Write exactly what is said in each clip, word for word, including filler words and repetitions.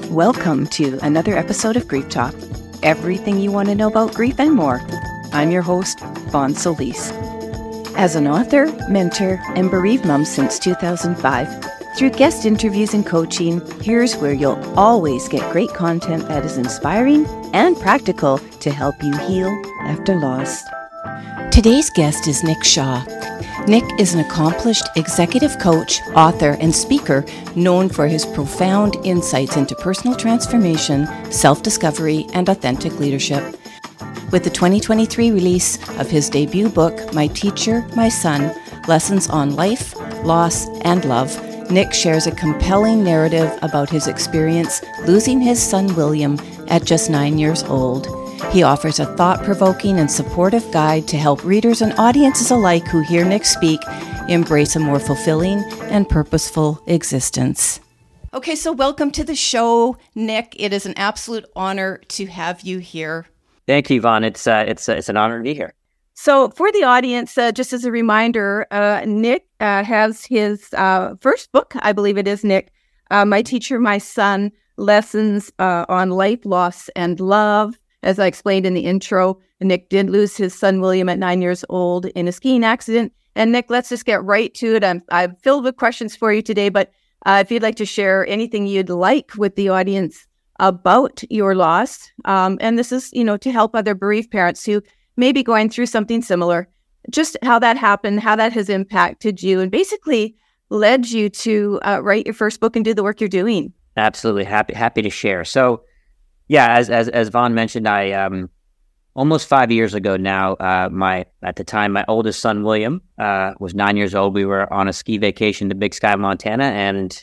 Welcome to another episode of Grief Talk. Everything you want to know about grief and more. I'm your host, Vaughn Solis. As an author, mentor, and bereaved mom since two thousand five, through guest interviews and coaching, here's where you'll always get great content that is inspiring and practical to help you heal after loss. Today's guest is Nick Shaw. Nick is an accomplished executive coach, author, and speaker known for his profound insights into personal transformation, self-discovery, and authentic leadership. With the twenty twenty-three release of his debut book, My Teacher, My Son, Lessons on Life, Loss, and Love, Nick shares a compelling narrative about his experience losing his son William at just nine years old. He offers a thought-provoking and supportive guide to help readers and audiences alike who hear Nick speak embrace a more fulfilling and purposeful existence. Okay, so welcome to the show, Nick. It is an absolute honor to have you here. Thank you, Vaughn. It's uh, it's uh, it's an honor to be here. So for the audience, uh, just as a reminder, uh, Nick uh, has his uh, first book, I believe it is, Nick, uh, My Teacher, My Son, Lessons uh, on Life, Loss, and Love. As I explained in the intro, Nick did lose his son William at nine years old in a skiing accident. And Nick, let's just get right to it. I'm, I'm filled with questions for you today, but uh, if you'd like to share anything you'd like with the audience about your loss, um, and this is, you know, to help other bereaved parents who may be going through something similar, just how that happened, how that has impacted you, and basically led you to uh, write your first book and do the work you're doing. Absolutely happy happy to share. So, yeah, as as as Vaughn mentioned, I um almost five years ago now. Uh, my at the time, my oldest son William uh, was nine years old. We were on a ski vacation to Big Sky, Montana, and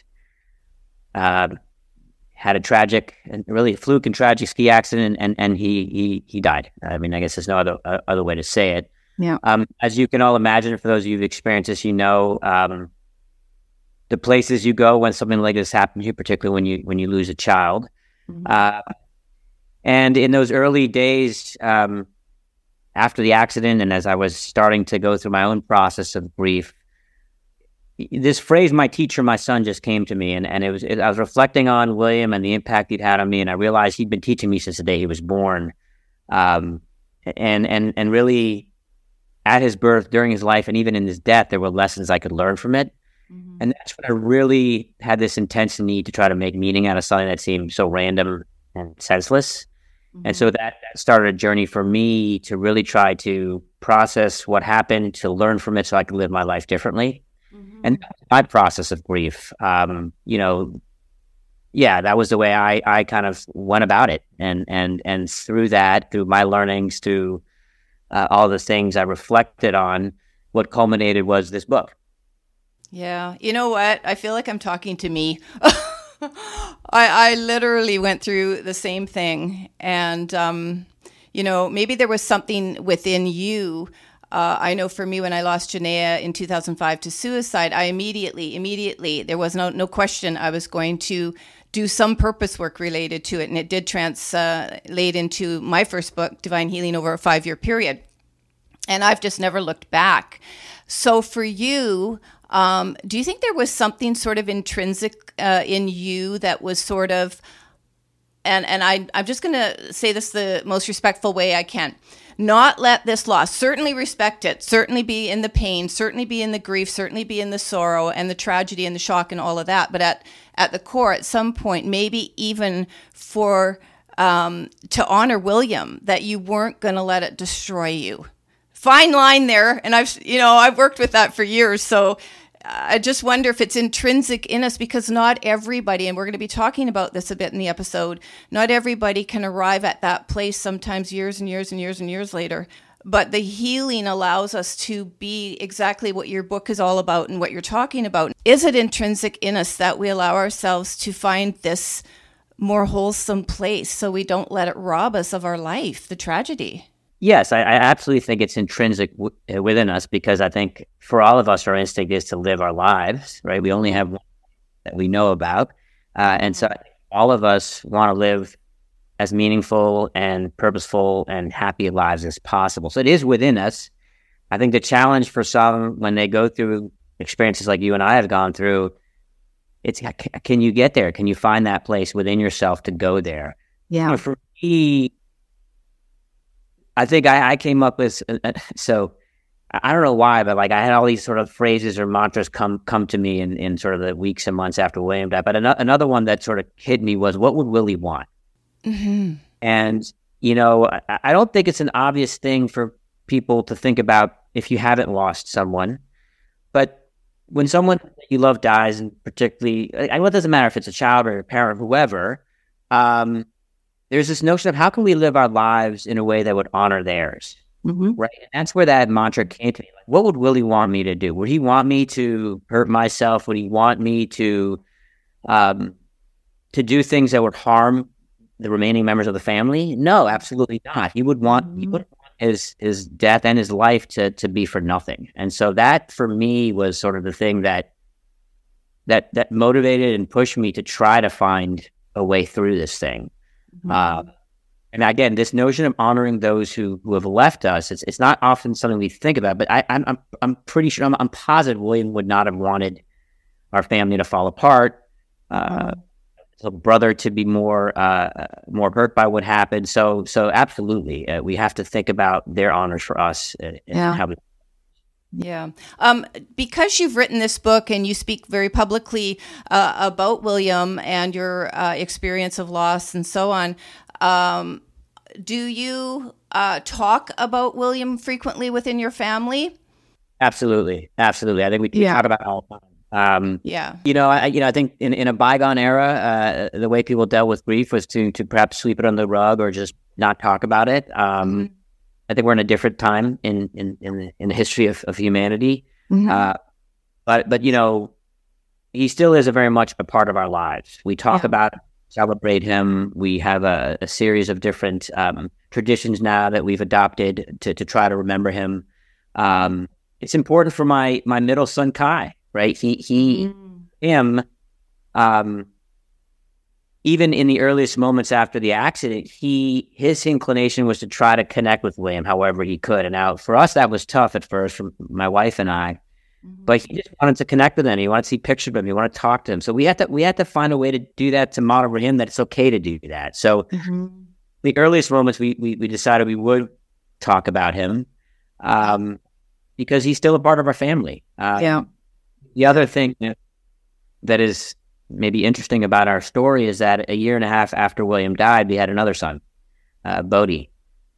uh, had a tragic and really a fluke and tragic ski accident, and and he he he died. I mean, I guess there's no other uh, other way to say it. Yeah. Um, as you can all imagine, for those of you who've experienced this, you know, um, the places you go when something like this happens to you, particularly when you when you lose a child. Mm-hmm. Uh, And in those early days um, after the accident, and as I was starting to go through my own process of grief, this phrase, my teacher, my son, just came to me. And, and it was it, I was reflecting on William and the impact he'd had on me. And I realized he'd been teaching me since the day he was born. Um, and, and, and really at his birth, during his life, and even in his death, there were lessons I could learn from it. Mm-hmm. And that's when I really had this intense need to try to make meaning out of something that seemed so random and senseless. And so that, that started a journey for me to really try to process what happened, to learn from it so I could live my life differently. Mm-hmm. And my process of grief, um, you know, yeah, that was the way I, I kind of went about it. And and and through that, through my learnings, through uh, all the things I reflected on, what culminated was this book. Yeah. You know what? I feel like I'm talking to me. I, I literally went through the same thing. And, um, you know, maybe there was something within you. Uh, I know for me, when I lost Janaea in two thousand five to suicide, I immediately, immediately, there was no, no question I was going to do some purpose work related to it. And it did translate into my first book, Divine Healing, over a five-year period. And I've just never looked back. So for you, Um, do you think there was something sort of intrinsic uh, in you that was sort of, and, and I, I'm just going to say this the most respectful way I can, not let this loss, certainly respect it, certainly be in the pain, certainly be in the grief, certainly be in the sorrow and the tragedy and the shock and all of that. But at, at the core, at some point, maybe even for, um, to honor William, that you weren't going to let it destroy you. Fine line there. And I've, you know, I've worked with that for years. So I just wonder if it's intrinsic in us, because not everybody, and we're going to be talking about this a bit in the episode, not everybody can arrive at that place, sometimes years and years and years and years later. But the healing allows us to be exactly what your book is all about and what you're talking about. Is it intrinsic in us that we allow ourselves to find this more wholesome place so we don't let it rob us of our life, the tragedy? Yes, I, I absolutely think it's intrinsic w- within us, because I think for all of us, our instinct is to live our lives, right? We only have one that we know about. Uh, and so I think all of us want to live as meaningful and purposeful and happy lives as possible. So it is within us. I think the challenge for some when they go through experiences like you and I have gone through it's can you get there? Can you find that place within yourself to go there? Yeah. You know, for me, I think I, I came up with uh, so I don't know why, but like I had all these sort of phrases or mantras come come to me in, in sort of the weeks and months after William died. But an- another one that sort of hit me was, what would Willie want? Mm-hmm. And you know, I, I don't think it's an obvious thing for people to think about if you haven't lost someone, but when someone that you love dies, and particularly, I know it doesn't matter if it's a child or a parent, whoever, um, there's this notion of how can we live our lives in a way that would honor theirs, mm-hmm. right? And that's where that mantra came to me. Like, what would Willie want me to do? Would he want me to hurt myself? Would he want me to um, to do things that would harm the remaining members of the family? No, absolutely not. He would want mm-hmm. he would his his death and his life to to be for nothing. And so that for me was sort of the thing that that that motivated and pushed me to try to find a way through this thing. Mm-hmm. Uh, and again, this notion of honoring those who, who have left us, it's it's not often something we think about, but I, I'm I'm I'm pretty sure I'm, I'm positive William would not have wanted our family to fall apart. Uh, a brother to be more uh, more hurt by what happened. So so absolutely, uh, we have to think about their honors for us. And yeah. How we- yeah. Um, because you've written this book and you speak very publicly uh, about William and your uh, experience of loss and so on, um, do you uh, talk about William frequently within your family? Absolutely, absolutely. I think we, we yeah. talk about it all the time. Um, yeah, you know, I, you know, I think in, in a bygone era, uh, the way people dealt with grief was to to perhaps sweep it under the rug or just not talk about it. Um, mm-hmm. I think we're in a different time in in in the, in the history of, of humanity. Mm-hmm. Uh, but but you know, he still is a very much a part of our lives. We talk yeah. about, celebrate him. We have a, a series of different um, traditions now that we've adopted to to try to remember him. Um, it's important for my my middle son Kai. Right, he he mm. him, um, even in the earliest moments after the accident, he his inclination was to try to connect with William however he could. And now for us, that was tough at first, for my wife and I. Mm-hmm. But he just wanted to connect with him. He wanted to see pictures of him. He wanted to talk to him. So we had to we had to find a way to do that, to model for him that it's okay to do that. So mm-hmm. the earliest moments, we, we we decided we would talk about him, um, because he's still a part of our family. Uh, yeah. The other thing that is maybe interesting about our story is that a year and a half after William died, we had another son, uh, Bodhi.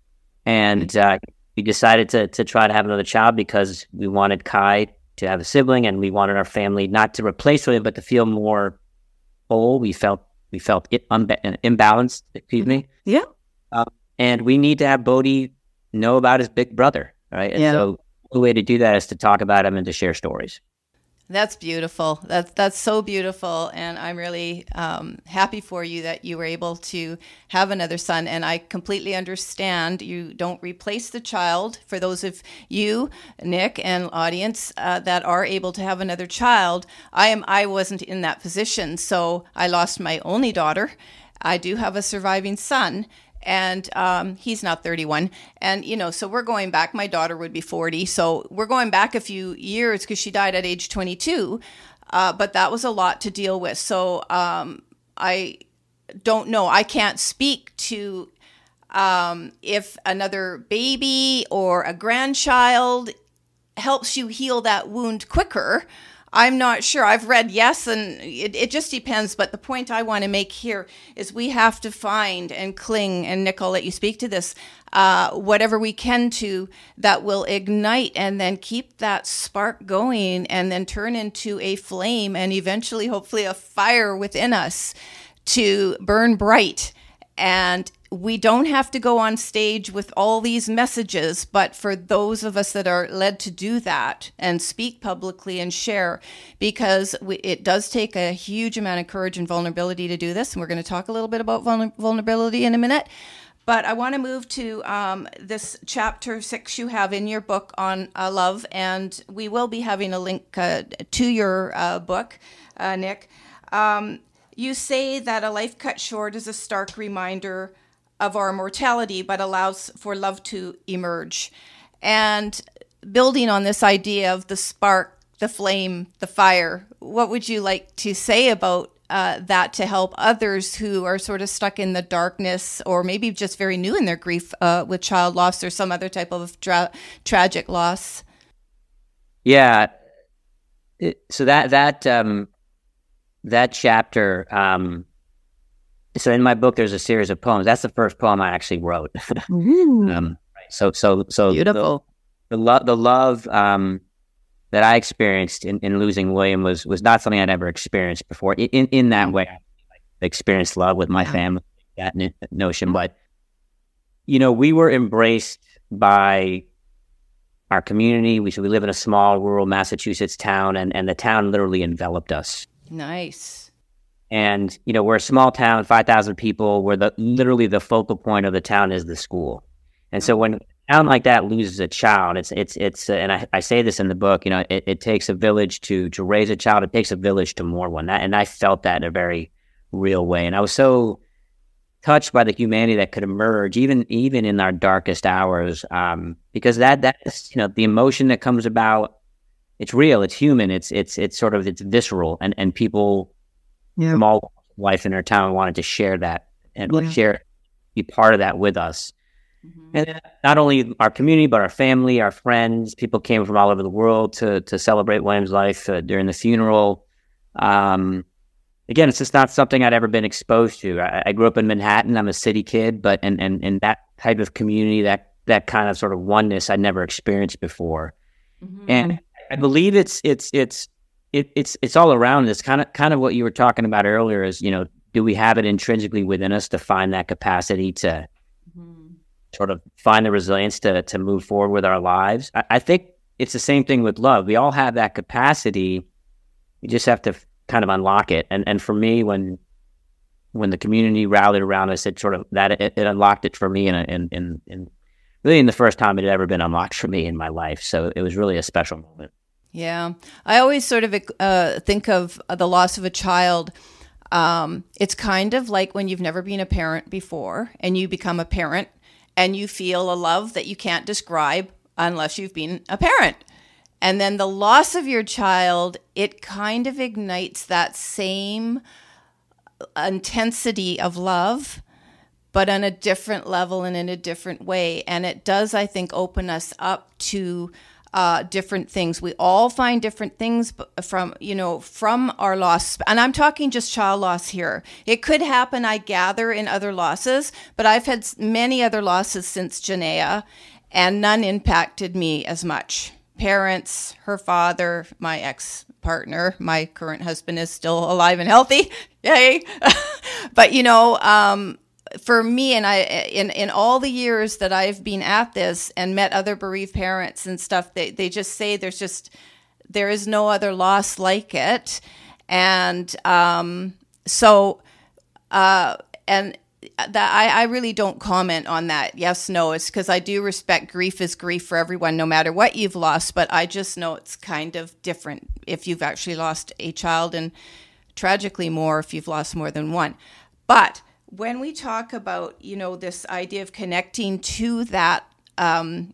And uh, we decided to to try to have another child because we wanted Kai to have a sibling, and we wanted our family not to replace William, but to feel more whole. We felt we felt it unba- imbalanced, excuse me. Yeah. Uh, and we need to have Bodhi know about his big brother, right? And yeah. so the way to do that is to talk about him and to share stories. That's beautiful. That's that's so beautiful, and I'm really um, happy for you that you were able to have another son. And I completely understand you don't replace the child. For those of you, Nick and audience, uh, that are able to have another child, I am. I wasn't in that position, so I lost my only daughter. I do have a surviving son. And um, he's not thirty-one. And, you know, so we're going back. My daughter would be forty. So we're going back a few years because she died at age twenty-two. Uh, but that was a lot to deal with. So um, I don't know. I can't speak to um, if another baby or a grandchild helps you heal that wound quicker. I'm not sure. I've read yes, and it, it just depends. But the point I want to make here is we have to find and cling, and Nick, I'll let you speak to this, uh, whatever we can to that will ignite and then keep that spark going and then turn into a flame and eventually, hopefully, a fire within us to burn bright. And we don't have to go on stage with all these messages, but for those of us that are led to do that and speak publicly and share, because we, it does take a huge amount of courage and vulnerability to do this. And we're going to talk a little bit about vulner- vulnerability in a minute. But I want to move to um, this chapter six you have in your book on uh, love. And we will be having a link uh, to your uh, book, uh, Nick. Um, you say that a life cut short is a stark reminder of our mortality, but allows for love to emerge. And building on this idea of the spark the flame, the fire. What would you like to say about uh, that to help others who are sort of stuck in the darkness, or maybe just very new in their grief uh, with child loss or some other type of tra- tragic loss? Yeah. It, so that that um, that chapter. Um, so in my book, there's a series of poems. That's the first poem I actually wrote. um, so so so beautiful. The, the love the love um, that I experienced in, in losing William was was not something I'd ever experienced before. In in that way, I experienced love with my yeah. family. That notion, but you know, we were embraced by our community. We we live in a small rural Massachusetts town, and, and the town literally enveloped us. Nice. And you know, we're a small town, five thousand people. Where the literally the focal point of the town is the school. And so when a town like that loses a child, it's it's it's, uh, and I, I say this in the book. You know, it, it takes a village to to raise a child. It takes a village to mourn one. That, and I felt that in a very real way. And I was so touched by the humanity that could emerge even even in our darkest hours, um, because that that is, you know, the emotion that comes about. It's real. It's human. It's it's it's sort of it's visceral, and and people yeah. from all life in our town wanted to share that and yeah. share, be part of that with us. Mm-hmm. And not only our community, but our family, our friends. People came from all over the world to to celebrate William's life uh, during the funeral. Um, Again, it's just not something I'd ever been exposed to. I, I grew up in Manhattan. I'm a city kid, but and, and, and that type of community, that that kind of sort of oneness, I'd never experienced before. Mm-hmm. And I believe it's it's it's it, it's it's all around us. Kind of kind of what you were talking about earlier is, you know, do we have it intrinsically within us to find that capacity to mm-hmm. sort of find the resilience to to move forward with our lives? I, I think it's the same thing with love. We all have that capacity. You just have to kind of unlock it. And and for me, when when the community rallied around us, it sort of that it, it unlocked it for me in, a, in in in really in the first time it had ever been unlocked for me in my life. So it was really a special moment. Yeah, I always sort of uh, think of the loss of a child. Um, it's kind of like when you've never been a parent before, and you become a parent, and you feel a love that you can't describe unless you've been a parent. And then the loss of your child, it kind of ignites that same intensity of love, but on a different level and in a different way. And it does, I think, open us up to uh, different things. We all find different things from, you know, from our loss. And I'm talking just child loss here. It could happen, I gather, in other losses, but I've had many other losses since Janaea, and none impacted me as much. Parents, her father, my ex-partner, my current husband is still alive and healthy. Yay. But, you know, um, for me, and I, in, in all the years that I've been at this and met other bereaved parents and stuff, they, they just say there's just, there is no other loss like it. And um, so, uh, and that I, I really don't comment on that. Yes, no, it's because I do respect grief is grief for everyone, no matter what you've lost. But I just know it's kind of different if you've actually lost a child, and tragically more if you've lost more than one. But when we talk about, you know, this idea of connecting to that um,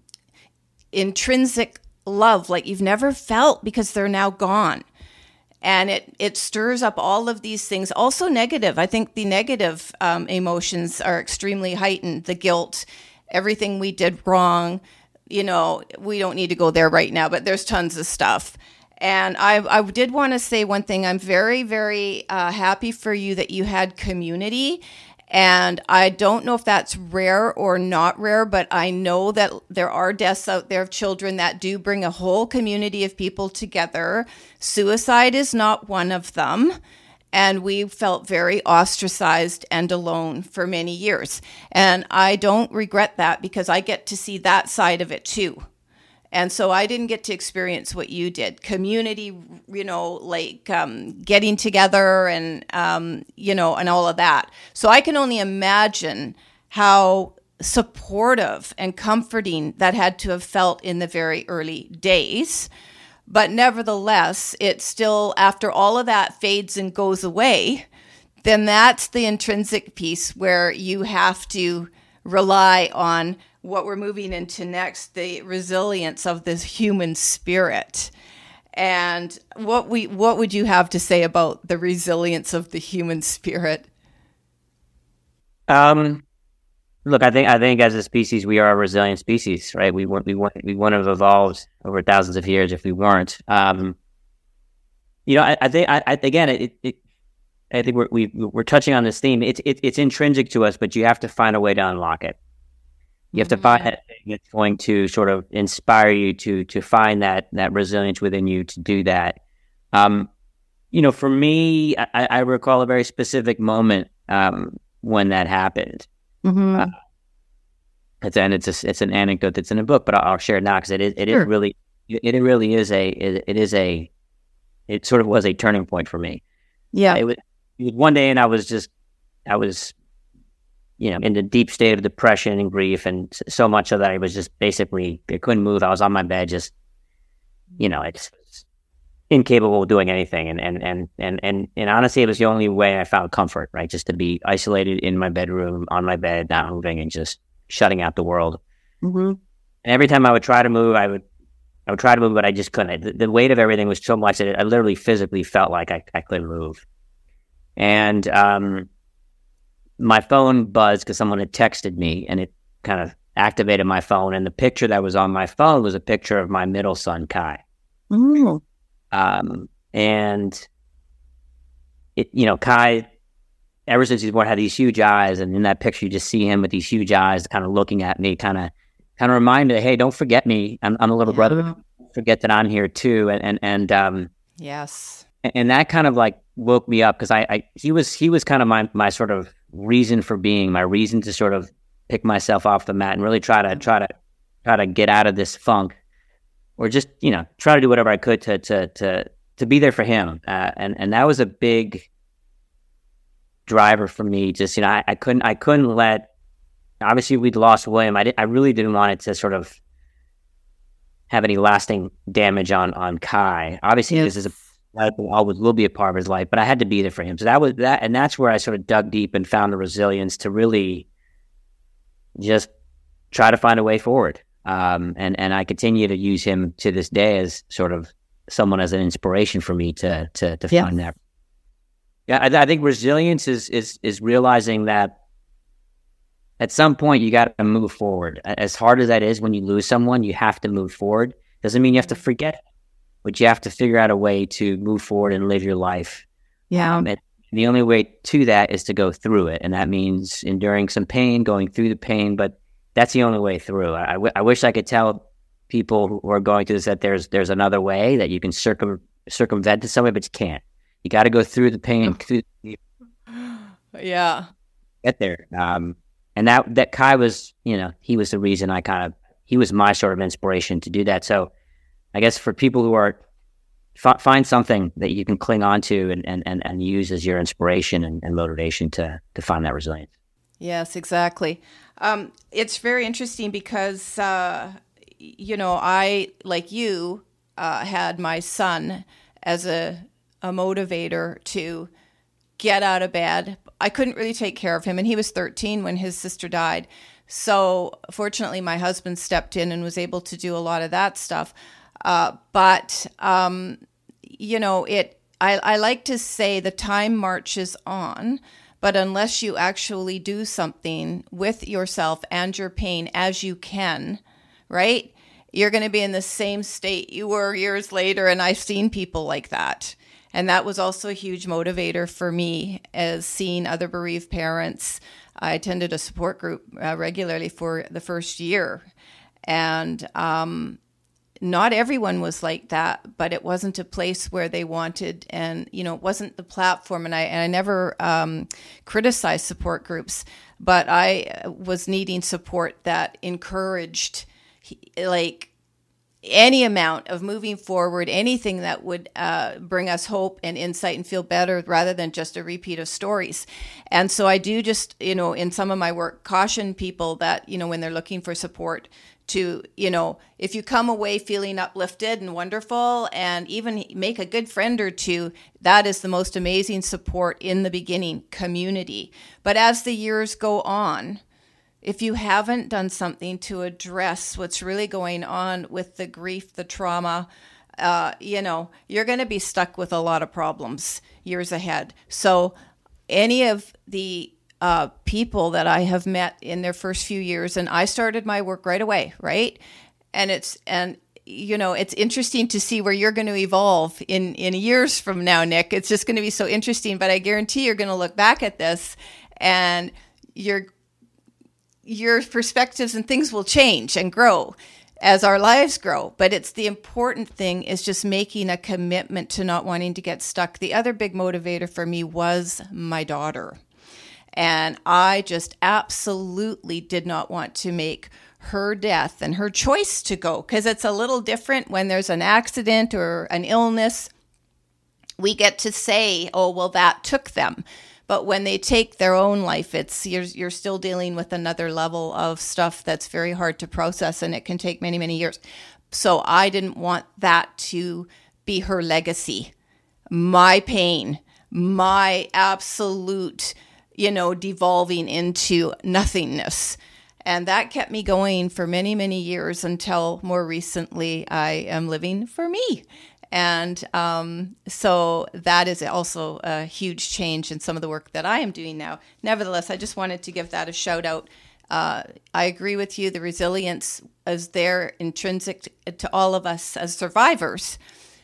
intrinsic love, like you've never felt because they're now gone. And it, it stirs up all of these things, also negative. I think the negative um, emotions are extremely heightened. The guilt, everything we did wrong. You know, we don't need to go there right now, but there's tons of stuff. And I, I did want to say one thing. I'm very, very uh, happy for you that you had community. And I don't know if that's rare or not rare, but I know that there are deaths out there of children that do bring a whole community of people together. Suicide is not one of them. And we felt very ostracized and alone for many years. And I don't regret that because I get to see that side of it too. And so I didn't get to experience what you did. Community, you know, like um, getting together and, um, you know, and all of that. So I can only imagine how supportive and comforting that had to have felt in the very early days. But nevertheless, it still, after all of that fades and goes away, then that's the intrinsic piece where you have to rely on what we're moving into next, the resilience of this human spirit. And what we what would you have to say about the resilience of the human spirit? Um, look, I think I think as a species, we are a resilient species, right? We wouldn't we wouldn't we wouldn't have evolved over thousands of years if we weren't. Um, you know, I, I think I, I again, it, it I think we're we, we're touching on this theme. It's it, it's intrinsic to us, but you have to find a way to unlock it. You have to find that thing that's going to sort of inspire you to to find that that resilience within you to do that. Um, you know, for me, I, I recall a very specific moment um, when that happened. Mm-hmm. Uh, it's and it's a, it's an anecdote that's in a book, but I'll, I'll share it now because it is it Sure. is really it, it really is a it, it is a it sort of was a turning point for me. Yeah. It was, it was one day, and I was just I was. you know, in the deep state of depression and grief, and so much of that I was just basically, I couldn't move. I was on my bed, just, you know, it's incapable of doing anything. And, and, and, and, and, and honestly, it was the only way I found comfort, right? Just to be isolated in my bedroom, on my bed, not moving, and just shutting out the world. Mm-hmm. And every time I would try to move, I would, I would try to move, but I just couldn't. The, the weight of everything was so much that it, I literally physically felt like I, I couldn't move. And, um, my phone buzzed because someone had texted me, and it kind of activated my phone. And the picture that was on my phone was a picture of my middle son, Kai. Mm-hmm. Um, and it, you know, Kai, ever since he's born, had these huge eyes, and in that picture, you just see him with these huge eyes, kind of looking at me, kind of, kind of reminded, hey, don't forget me. I'm, I'm a little Yeah. brother. Don't forget that I'm here too. And and and um, Yes. and that kind of like woke me up because I, I he was he was kind of my my sort of reason for being, my reason to sort of pick myself off the mat and really try to try to try to get out of this funk, or just, you know, try to do whatever I could to to to to be there for him. Uh, and and that was a big driver for me. Just, you know, I, I couldn't I couldn't let, obviously we'd lost William. I did, I really didn't want it to sort of have any lasting damage on on Kai. Obviously, Yes. this is a life will always will be a part of his life, but I had to be there for him. So that was that, and that's where I sort of dug deep and found the resilience to really just try to find a way forward. Um, and and I continue to use him to this day as sort of someone as an inspiration for me to to to Yeah. find that. Yeah, I, I think resilience is is is realizing that at some point you got to move forward. As hard as that is, when you lose someone, you have to move forward. Doesn't mean you have to forget, but you have to figure out a way to move forward and live your life. Yeah. Um, and the only way to that is to go through it. And that means enduring some pain, going through the pain, but that's the only way through. I, I, w- I wish I could tell people who are going through this that there's there's another way, that you can circum circumvent it some way, but you can't. You got to go through the pain, through, Yeah. get there. Um, and that, that Kai was, you know, he was the reason I kind of, he was my sort of inspiration to do that. So I guess for people who are, f- find something that you can cling on to and, and, and, and use as your inspiration and, and motivation to, to find that resilience. Yes, exactly. Um, it's very interesting because, uh, you know, I, like you, uh, had my son as a, a motivator to get out of bed. I couldn't really take care of him, and he was thirteen when his sister died. So fortunately, my husband stepped in and was able to do a lot of that stuff. Uh, but, um, you know, it. I, I like to say the time marches on, but unless you actually do something with yourself and your pain as you can, right, you're going to be in the same state you were years later. And I've seen people like that. And that was also a huge motivator for me, as seeing other bereaved parents. I attended a support group uh, regularly for the first year. And um, not everyone was like that, but it wasn't a place where they wanted, and, you know, it wasn't the platform. And I, and I never um, criticized support groups, but I was needing support that encouraged, like, any amount of moving forward, anything that would uh, bring us hope and insight and feel better, rather than just a repeat of stories. And so I do just, you know, in some of my work, caution people that, you know, when they're looking for support, to, you know, if you come away feeling uplifted and wonderful, and even make a good friend or two, that is the most amazing support in the beginning, community. But as the years go on, if you haven't done something to address what's really going on with the grief, the trauma, uh, you know, you're going to be stuck with a lot of problems years ahead. So any of the uh, people that I have met in their first few years, and I started my work right away, right? And it's, and you know, it's interesting to see where you're going to evolve in, in years from now, Nick. It's just going to be so interesting, but I guarantee you're going to look back at this and your, your perspectives and things will change and grow as our lives grow. But it's the important thing is just making a commitment to not wanting to get stuck. The other big motivator for me was my daughter. And I just absolutely did not want to make her death and her choice to go, because it's a little different when there's an accident or an illness. We get to say, oh, well, that took them. But when they take their own life, it's you're, you're still dealing with another level of stuff that's very hard to process, and it can take many, many years. So I didn't want that to be her legacy, my pain, my absolute, you know, devolving into nothingness. And that kept me going for many, many years until more recently I am living for me. And um, so that is also a huge change in some of the work that I am doing now. Nevertheless, I just wanted to give that a shout out. Uh, I agree with you. The resilience is there, intrinsic to all of us as survivors.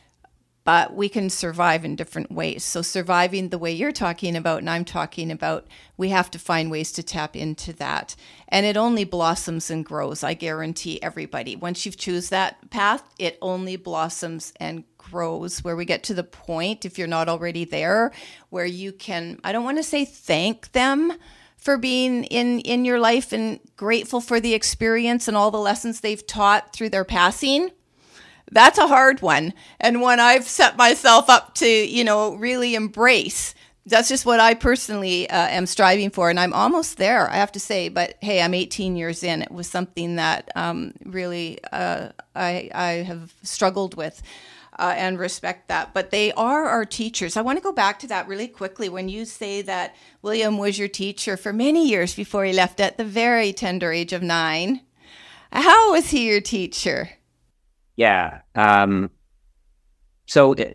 But we can survive in different ways. So surviving the way you're talking about and I'm talking about, we have to find ways to tap into that. And it only blossoms and grows, I guarantee everybody. Once you've choose that path, it only blossoms and grows, where we get to the point, if you're not already there, where you can, I don't want to say thank them for being in, in your life and grateful for the experience and all the lessons they've taught through their passing. That's a hard one, and one I've set myself up to, you know, really embrace. That's just what I personally uh, am striving for, and I'm almost there, I have to say. But hey, I'm eighteen years in. It was something that um, really uh, I, I have struggled with, uh, and respect that. But they are our teachers. I want to go back to that really quickly. When you say that William was your teacher for many years before he left at the very tender age of nine, how was he your teacher? Yeah. Um, so uh,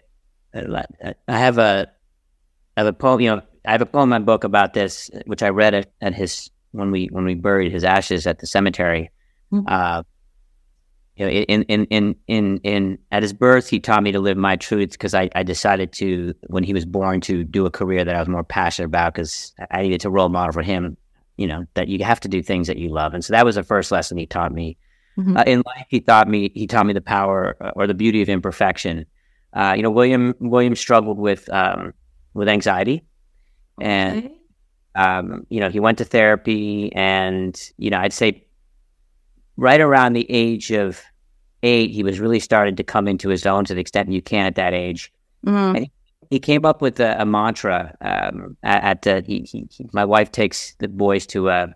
I have a, I have a poem, you know, I have a poem in my book about this, which I read at, at his, when we, when we buried his ashes at the cemetery. Mm-hmm. Uh, you know, in, in, in, in, in, at his birth, he taught me to live my truth, because I, I decided to, when he was born, to do a career that I was more passionate about, because I needed to role model for him, you know, that you have to do things that you love. And so that was the first lesson he taught me. Mm-hmm. Uh, in life, he taught me he taught me the power uh, or the beauty of imperfection. Uh, you know, William William struggled with um, with anxiety, and okay. um, you know, he went to therapy, and you know, I'd say right around the age of eight, he was really starting to come into his own, to the extent you can at that age. Mm-hmm. And he, he came up with a, a mantra. Um, at, at uh, he, he, he, my wife takes the boys to a.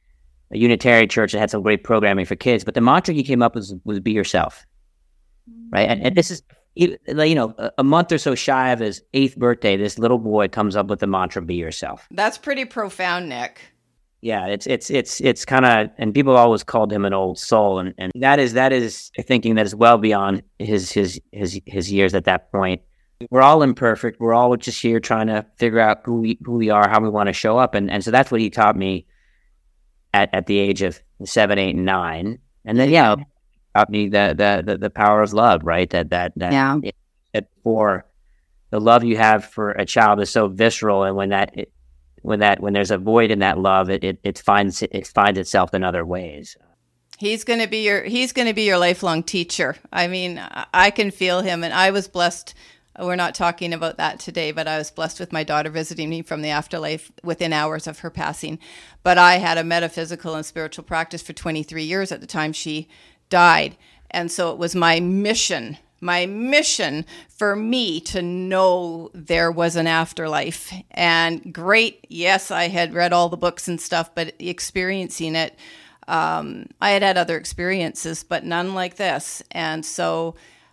a Unitarian church that had some great programming for kids, but the mantra he came up with was, was be yourself, right? And, and this is, you know, a, a month or so shy of his eighth birthday, this little boy comes up with the mantra, be yourself. That's pretty profound, Nick. Yeah, it's it's it's it's kind of, and people always called him an old soul, and, and that is that is a thinking that is well beyond his his his his years at that point. We're all imperfect. We're all just here trying to figure out who we who we are, how we want to show up, and and so that's what he taught me. At, at the age of seven, eight, and nine, and then yeah, taught me the, the the the power of love, right? That that that yeah. It, it, for the love you have for a child is so visceral, and when that it, when that when there's a void in that love, it it, it finds it finds itself in other ways. He's going to be your he's going to be your lifelong teacher. I mean, I can feel him, and I was blessed. We're not talking about that today, but I was blessed with my daughter visiting me from the afterlife within hours of her passing. But I had a metaphysical and spiritual practice for twenty-three years at the time she died. And so it was my mission, my mission for me to know there was an afterlife. And great, yes, I had read all the books and stuff, but experiencing it, um, I had had other experiences, but none like this. And so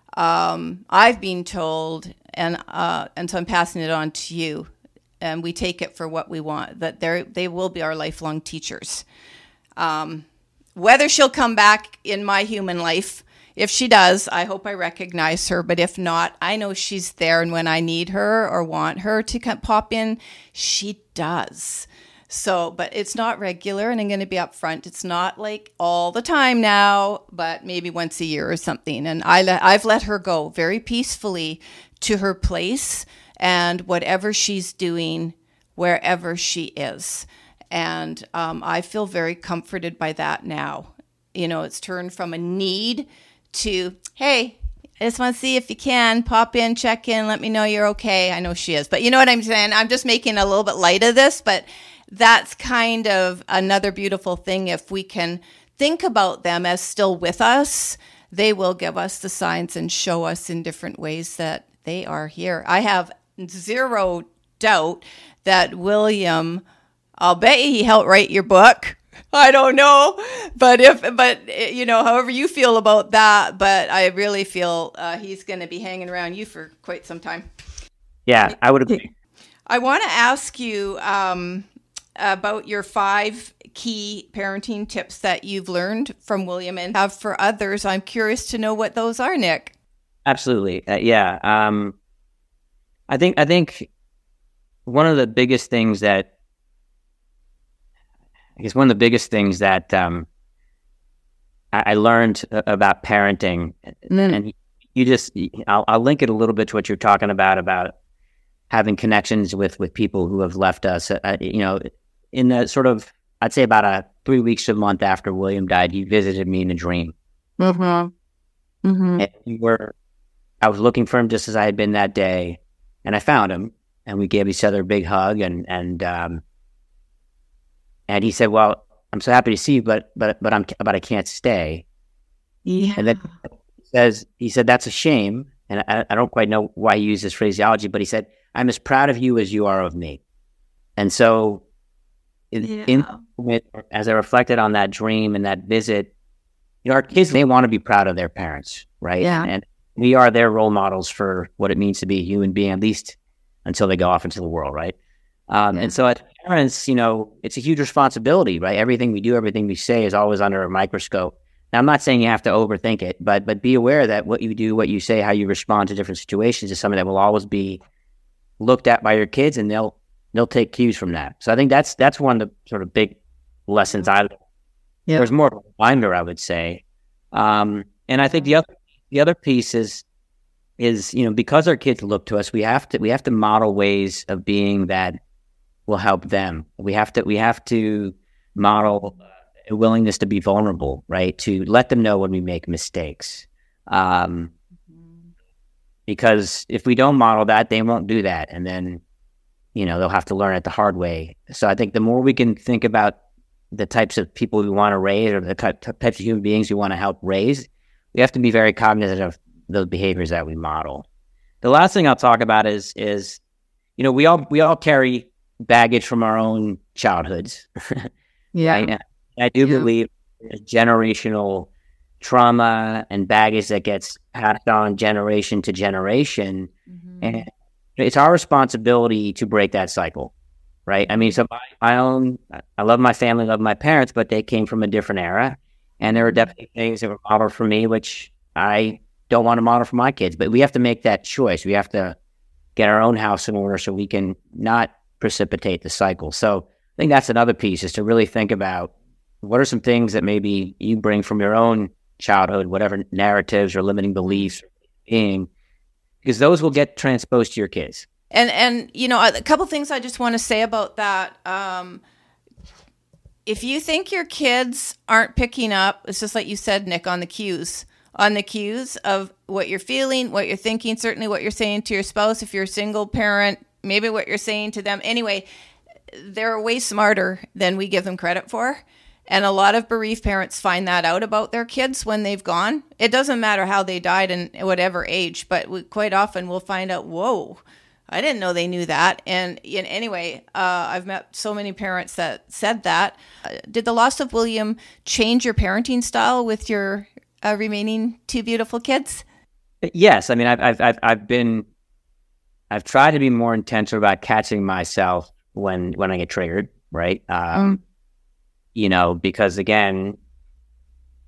Um, I've been told, and uh, and so I'm passing it on to you, and we take it for what we want, that they they will be our lifelong teachers. Um, whether she'll come back in my human life if she does, I hope I recognize her. But if not, I know she's there. And when I need her or want her to come, pop in, she does. So, but it's not regular, and I'm going to be upfront. It's not like all the time now, but maybe once a year or something. And I let, I've let her go very peacefully to her place and whatever she's doing, wherever she is. And um, I feel very comforted by that now. You know, it's turned from a need to, hey, I just want to see if you can pop in, check in, let me know you're okay. I know she is, but you know what I'm saying? I'm just making a little bit light of this, but that's kind of another beautiful thing. If we can think about them as still with us, they will give us the signs and show us in different ways that they are here. I have zero doubt that William, I'll bet he helped write your book. I don't know, but if, but you know, however you feel about that, but I really feel uh, he's going to be hanging around you for quite some time. Yeah, I would agree. I want to ask you um, about your five key parenting tips that you've learned from William and have for others. I'm curious to know what those are, Nick. Absolutely. Uh, yeah. Um, I think, I think one of the biggest things that, I guess one of the biggest things that um, I, I learned about parenting, mm. and you just, I'll, I'll link it a little bit to what you're talking about, about having connections with, with people who have left us. Uh, you know, in the sort of, I'd say about a three weeks to a month after William died, he visited me in a dream. Mm-hmm. Mm-hmm. And we were, I was looking for him just as I had been that day, and I found him, and we gave each other a big hug, and and um, and he said, "Well, I'm so happy to see you, but but but I'm but I can't stay." Yeah. And then he says he said that's a shame, and I, I don't quite know why he used this phraseology, but he said, "I'm as proud of you as you are of me." And so, in, yeah. in as I reflected on that dream and that visit, you know, our kids, they want to be proud of their parents, right? Yeah. And we are their role models for what it means to be a human being, at least until they go off into the world, right? Um, yeah. And so as parents, you know, it's a huge responsibility, right? Everything we do, everything we say is always under a microscope. Now, I'm not saying you have to overthink it, but but be aware that what you do, what you say, how you respond to different situations is something that will always be looked at by your kids, and they'll they'll take cues from that. So I think that's that's one of the sort of big lessons I learned. Yeah. There's more of a reminder, I would say. Um, and I think the other The other piece is, is you know, because our kids look to us, we have to we have to model ways of being that will help them. We have to we have to model a willingness to be vulnerable, right? To let them know when we make mistakes, um, because if we don't model that, they won't do that, and then you know they'll have to learn it the hard way. So I think the more we can think about the types of people we want to raise, or the types of human beings we want to help raise, we have to be very cognizant of those behaviors that we model. The last thing I'll talk about is, is you know, we all we all carry baggage from our own childhoods. Yeah, right? I do yeah. believe there's generational trauma and baggage that gets passed on generation to generation, mm-hmm. and it's our responsibility to break that cycle, right? I mean, so my, my own, I love my family, love my parents, but they came from a different era. And there are definitely things that were modeled for me, which I don't want to model for my kids. But we have to make that choice. We have to get our own house in order so we can not precipitate the cycle. So I think that's another piece, is to really think about what are some things that maybe you bring from your own childhood, whatever narratives or limiting beliefs or being, because those will get transposed to your kids. And, and you know, a couple things I just want to say about that. Um, If you think your kids aren't picking up, it's just like you said, Nick, on the cues, on the cues of what you're feeling, what you're thinking, certainly what you're saying to your spouse. If you're a single parent, maybe what you're saying to them. Anyway, they're way smarter than we give them credit for. And a lot of bereaved parents find that out about their kids when they've gone. It doesn't matter how they died and whatever age, but we, quite often we'll find out, whoa, I didn't know they knew that. And in, anyway, uh, I've met so many parents that said that. Uh, did the loss of William change your parenting style with your uh, remaining two beautiful kids? Yes. I mean, I've, I've, I've, I've been, I've tried to be more intentional about catching myself when, when I get triggered, right? Um, mm. You know, because again,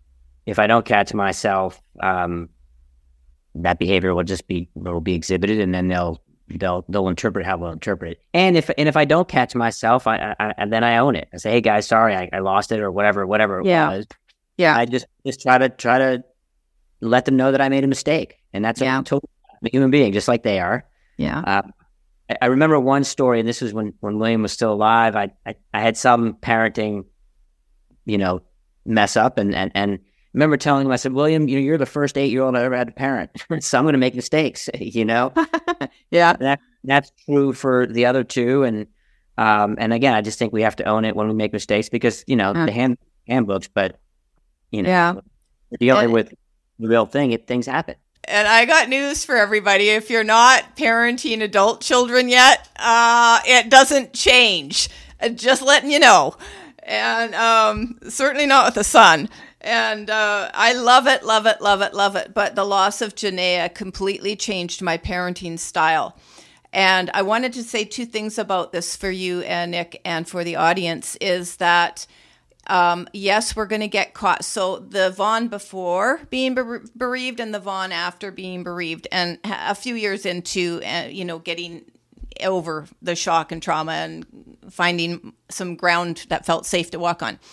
if I don't catch myself, um, that behavior will just be will be exhibited, and then they'll they'll they'll interpret how we'll interpret it. And if and if I don't catch myself, I, I and then I own it. I say, hey guys, sorry, I, I lost it, or whatever, whatever it yeah. was. Yeah. I just just try to try to let them know that I made a mistake, and that's yeah. a total I'm a human being, just like they are. Yeah. Uh, I, I remember one story, and this was when when William was still alive. I I, I had some parenting, you know, mess up, and and and remember telling him, I said, William, you know, you're the first eight year old I ever had to parent, so I'm going to make mistakes. You know. yeah. That that's true for the other two, and um and again, I just think we have to own it when we make mistakes, because you know uh. the hand handbooks, but. You know, yeah. dealing and, with the real thing, it things happen. And I got news for everybody. If you're not parenting adult children yet, uh, it doesn't change. Just letting you know. And um, certainly not with a son. And uh, I love it, love it, love it, love it. But the loss of Janaea completely changed my parenting style. And I wanted to say two things about this for you, and Nick, and for the audience, is that Um, yes, we're going to get caught. So the Vaughn before being bere- bereaved and the Vaughn after being bereaved, and a few years into, uh, you know, getting over the shock and trauma and finding some ground that felt safe to walk on.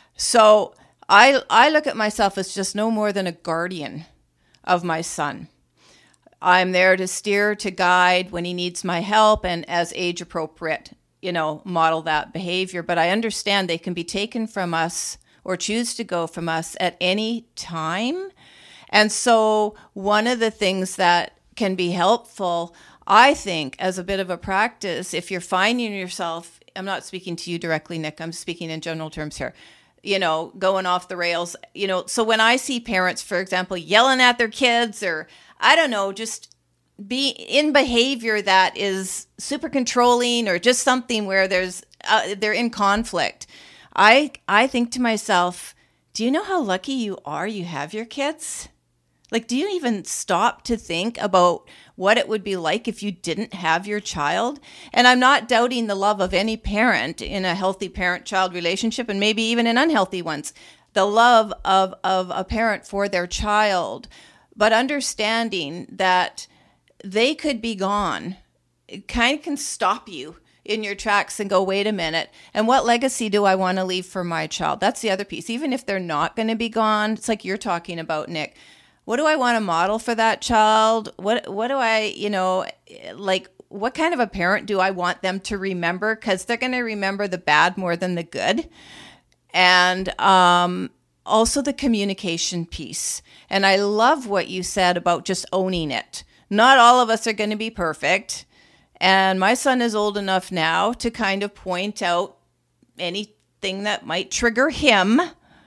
So I, I look at myself as just no more than a guardian of my son. I'm there to steer, to guide when he needs my help, and as age appropriate, you know, model that behavior. But I understand they can be taken from us or choose to go from us at any time. And so one of the things that can be helpful, I think, as a bit of a practice, if you're finding yourself, I'm not speaking to you directly, Nick, I'm speaking in general terms here, you know, going off the rails, you know, so when I see parents, for example, yelling at their kids, or I don't know, just be in behavior that is super controlling, or just something where there's uh, they're in conflict, I I think to myself, do you know how lucky you are you have your kids? Like, do you even stop to think about what it would be like if you didn't have your child? And I'm not doubting the love of any parent in a healthy parent-child relationship, and maybe even in unhealthy ones, the love of of a parent for their child, but understanding that they could be gone. It kind of can stop you in your tracks and go, wait a minute. And what legacy do I want to leave for my child? That's the other piece. Even if they're not going to be gone, it's like you're talking about, Nick. What do I want to model for that child? What, what do I, you know, like, what kind of a parent do I want them to remember? Because they're going to remember the bad more than the good. And um, also the communication piece. And I love what you said about just owning it. Not all of us are going to be perfect. And my son is old enough now to kind of point out anything that might trigger him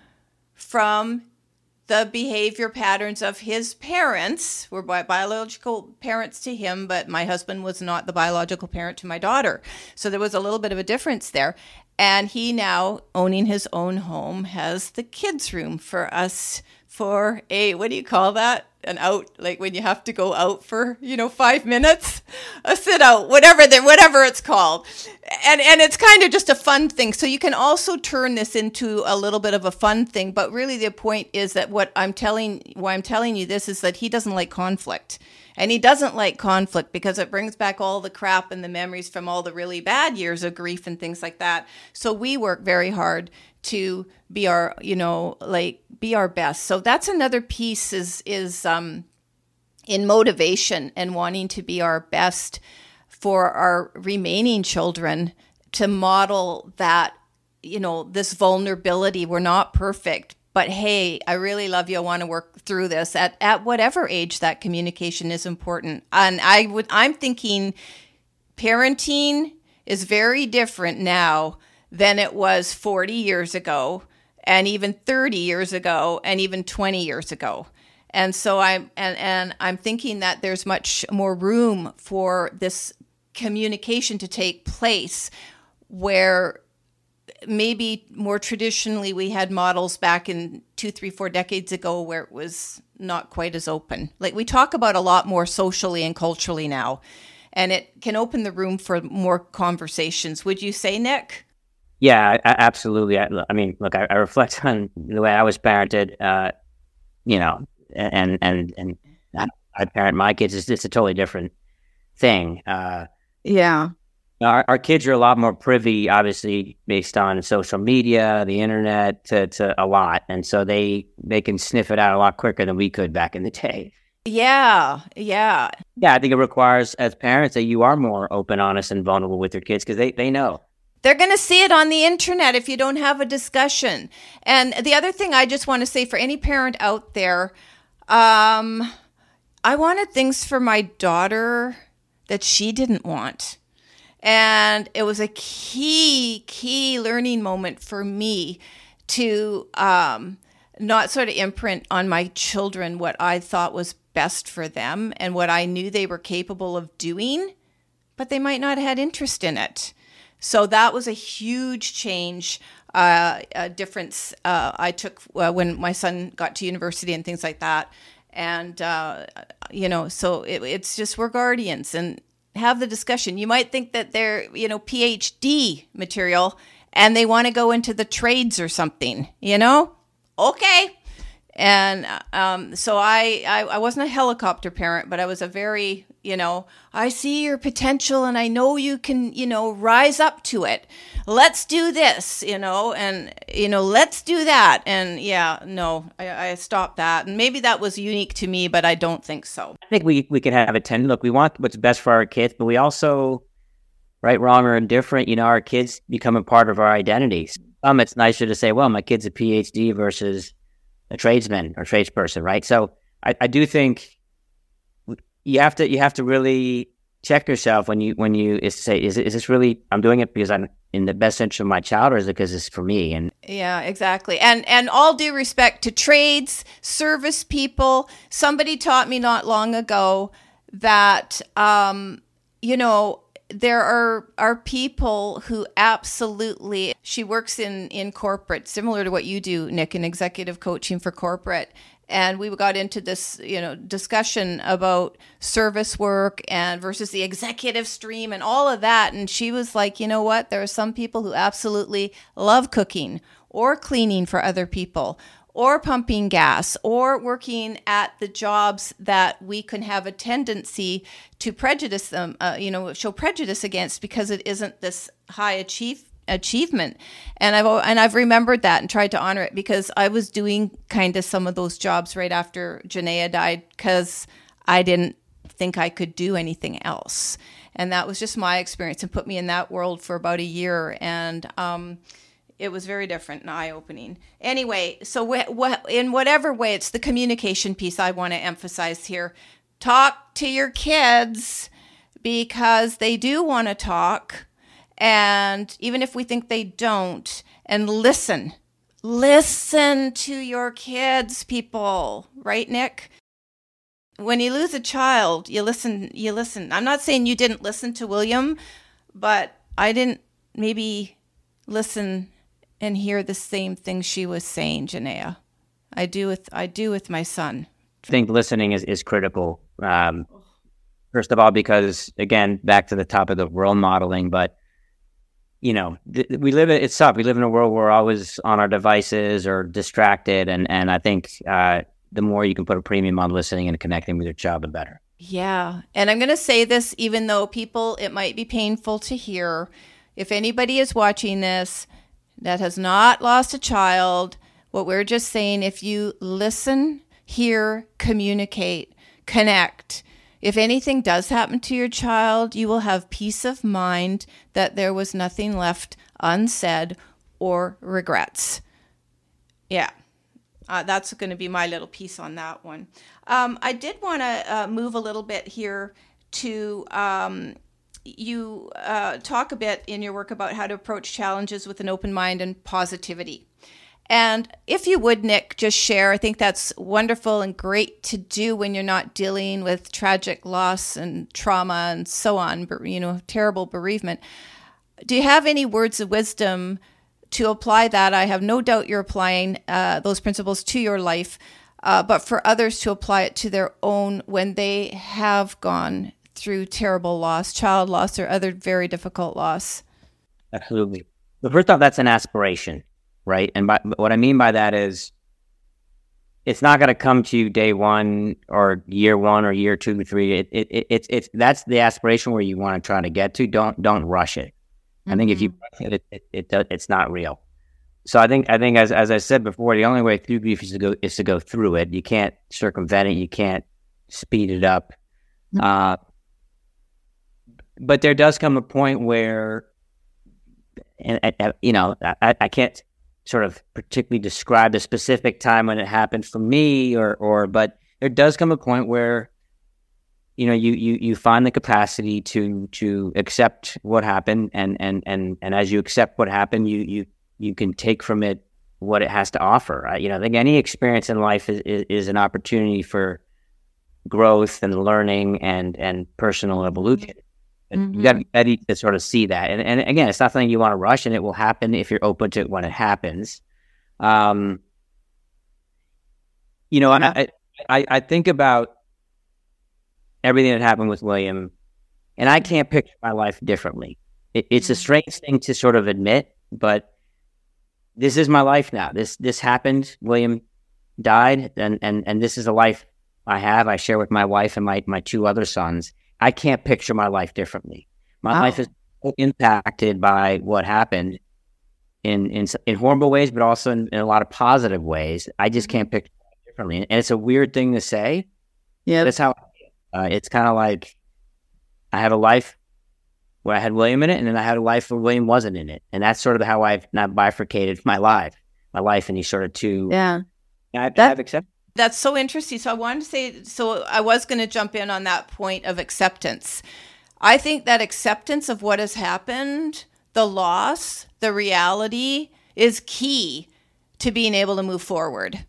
from the behavior patterns of his parents. We're bi- biological parents to him, but my husband was not the biological parent to my daughter. So there was a little bit of a difference there. And he now, owning his own home, has the kids' room for us for a, what do you call that? An out, like when you have to go out for, you know, five minutes, a sit out, whatever the, whatever it's called. And and it's kind of just a fun thing. So you can also turn this into a little bit of a fun thing. But really the point is that what I'm telling, why I'm telling you this is that he doesn't like conflict. And he doesn't like conflict because it brings back all the crap and the memories from all the really bad years of grief and things like that. So we work very hard to be our, you know, like be our best. So that's another piece is, is um, in motivation and wanting to be our best for our remaining children, to model that, you know, this vulnerability. We're not perfect, but hey, I really love you. I want to work through this at, at whatever age that communication is important. And I would, I'm thinking parenting is very different now than it was forty years ago, and even thirty years ago, and even twenty years ago. And so I'm, and, and I'm thinking that there's much more room for this communication to take place, where maybe more traditionally we had models back in two, three, four decades ago where it was not quite as open. Like we talk about a lot more socially and culturally now, and it can open the room for more conversations. Would you say, Nick? Yeah, I, I, absolutely. I, I mean, look, I, I reflect on the way I was parented. Uh, you know, and and and I parent my kids. It's, it's a totally different thing. Uh, yeah. Our, our kids are a lot more privy, obviously, based on social media, the internet, to, to a lot. And so they, they can sniff it out a lot quicker than we could back in the day. Yeah, yeah. Yeah, I think it requires, as parents, that you are more open, honest, and vulnerable with your kids because they, they know. They're going to see it on the internet if you don't have a discussion. And the other thing I just want to say for any parent out there, um, I wanted things for my daughter that she didn't want. And it was a key, key learning moment for me to um, not sort of imprint on my children what I thought was best for them and what I knew they were capable of doing, but they might not have had interest in it. So that was a huge change, uh, a difference uh, I took uh, when my son got to university and things like that. And, uh, you know, so it, it's just we're guardians and have the discussion. You might think that they're, you know, P H D material and they want to go into the trades or something, you know? Okay. And um, so I, I, I wasn't a helicopter parent, but I was a very, you know, I see your potential and I know you can, you know, rise up to it. Let's do this, you know, and, you know, let's do that. And yeah, no, I, I stopped that. And maybe that was unique to me, but I don't think so. I think we, we can have a tendency, look, we want what's best for our kids, but we also, right, wrong, or indifferent, you know, our kids become a part of our identities. Um, it's nicer to say, well, my kid's a P H D versus a tradesman or tradesperson, right? So I, I do think you have to you have to really check yourself when you when you is say is is this really I'm doing it because I'm in the best interest of my child, or is it because it's for me? And yeah, exactly. And and all due respect to trades, service people, somebody taught me not long ago that um, you know, there are are people who absolutely, she works in, in corporate, similar to what you do, Nick, in executive coaching for corporate. And we got into this, you know, discussion about service work and versus the executive stream and all of that. And she was like, you know what? There are some people who absolutely love cooking or cleaning for other people, or pumping gas, or working at the jobs that we can have a tendency to prejudice them, uh, you know, show prejudice against because it isn't this high achieve, achievement. And I've and I've remembered that and tried to honor it because I was doing kind of some of those jobs right after Janaea died because I didn't think I could do anything else. And that was just my experience and put me in that world for about a year. And, um, it was very different and eye-opening. Anyway, so wh- wh- in whatever way, it's the communication piece I want to emphasize here. Talk to your kids because they do want to talk. And even if we think they don't, and listen. Listen to your kids, people. Right, Nick? When you lose a child, you listen. You listen. I'm not saying you didn't listen to William, but I didn't maybe listen and hear the same thing she was saying, Janaea. I do with I do with my son. I think listening is, is critical. Um, first of all, because again, back to the top of the role modeling, but you know, th- we live in it's tough. We live in a world where we're always on our devices or distracted, and and I think uh, the more you can put a premium on listening and connecting with your child, the better. Yeah, and I'm going to say this, even though people, it might be painful to hear. If anybody is watching this that has not lost a child, what we're just saying, if you listen, hear, communicate, connect, if anything does happen to your child, you will have peace of mind that there was nothing left unsaid or regrets. Yeah, uh, that's going to be my little piece on that one. Um, I did want to uh, move a little bit here to... Um, You uh, talk a bit in your work about how to approach challenges with an open mind and positivity. And if you would, Nick, just share, I think that's wonderful and great to do when you're not dealing with tragic loss and trauma and so on, you know, terrible bereavement. Do you have any words of wisdom to apply that? I have no doubt you're applying uh, those principles to your life, uh, but for others to apply it to their own when they have gone through terrible loss, child loss, or other very difficult loss. Absolutely. But first off, that's an aspiration, right? And by, what I mean by that is it's not going to come to you day one or year one or year two or three. It, it, it, it's, it's, that's the aspiration where you want to try to get to. Don't, don't rush it. Mm-hmm. I think if you rush it, it, it, it does, it's not real. So I think, I think as, as I said before, the only way through grief is to go, is to go through it. You can't circumvent it. You can't speed it up. Mm-hmm. Uh, but there does come a point where, and, and you know, I, I can't sort of particularly describe the specific time when it happened for me, or, or, but there does come a point where, you know, you, you, you find the capacity to, to accept what happened. And, and, and, and as you accept what happened, you, you, you can take from it what it has to offer. Uh, you know, I think any experience in life is, is, is an opportunity for growth and learning and, and personal evolution. Mm-hmm. You got to be ready to sort of see that. And, and again, it's not something you want to rush, and it will happen if you're open to it when it happens. Um, you know, yeah. I, I, I think about everything that happened with William, and I can't picture my life differently. It, it's mm-hmm. a strange thing to sort of admit, but this is my life now. This, this happened. William died, and, and, and this is a life I have. I share with my wife and my, my two other sons. I can't picture my life differently. My wow. life is impacted by what happened in in, in horrible ways, but also in, in a lot of positive ways. I just can't picture it differently. And it's a weird thing to say. Yeah, that's how uh, it's kind of like I have a life where I had William in it, and then I had a life where William wasn't in it. And that's sort of how I've not bifurcated my life, my life in these sort of two. Yeah. I have to have acceptance. That's so interesting. So I wanted to say, so I was going to jump in on that point of acceptance. I think that acceptance of what has happened, the loss, the reality is key to being able to move forward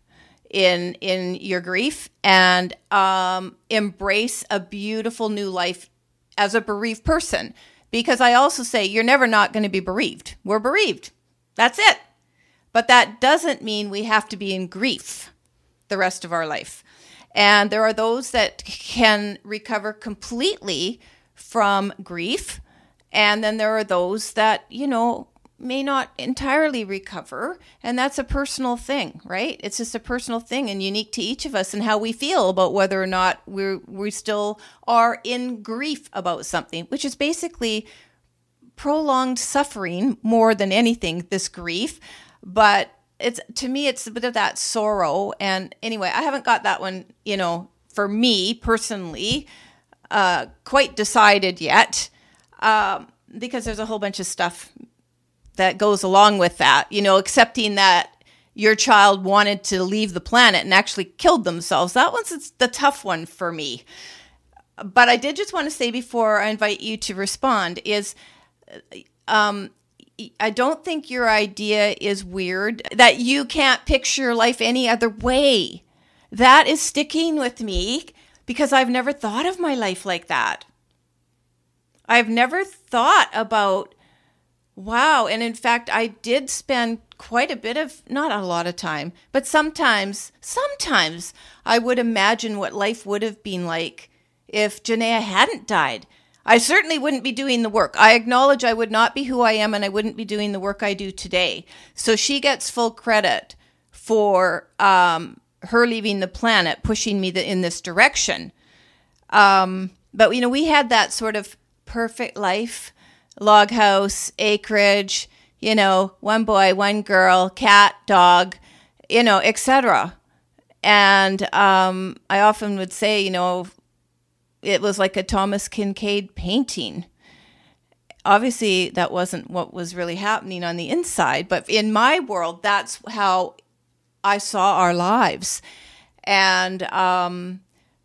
in in your grief and um, embrace a beautiful new life as a bereaved person. Because I also say you're never not going to be bereaved. We're bereaved. That's it. But that doesn't mean we have to be in grief the rest of our life. And there are those that can recover completely from grief. And then there are those that, you know, may not entirely recover. And that's a personal thing, right? It's just a personal thing and unique to each of us and how we feel about whether or not we're, we still are in grief about something, which is basically prolonged suffering more than anything, this grief. But it's, to me, it's a bit of that sorrow. And anyway, I haven't got that one, you know, for me personally, uh, quite decided yet, um, because there's a whole bunch of stuff that goes along with that, you know, accepting that your child wanted to leave the planet and actually killed themselves. That one's the tough one for me. But I did just want to say before I invite you to respond is, um, I don't think your idea is weird, that you can't picture your life any other way. That is sticking with me because I've never thought of my life like that. I've never thought about, wow. And in fact, I did spend quite a bit of, not a lot of time, but sometimes, sometimes I would imagine what life would have been like if Janaea hadn't died. I certainly wouldn't be doing the work. I acknowledge I would not be who I am and I wouldn't be doing the work I do today. So she gets full credit for um, her leaving the planet, pushing me the, in this direction. Um, but, you know, we had that sort of perfect life, log house, acreage, you know, one boy, one girl, cat, dog, you know, et cetera. And um, I often would say, you know, it was like a Thomas Kincaid painting. Obviously, that wasn't what was really happening on the inside, but in my world, that's how I saw our lives. And um,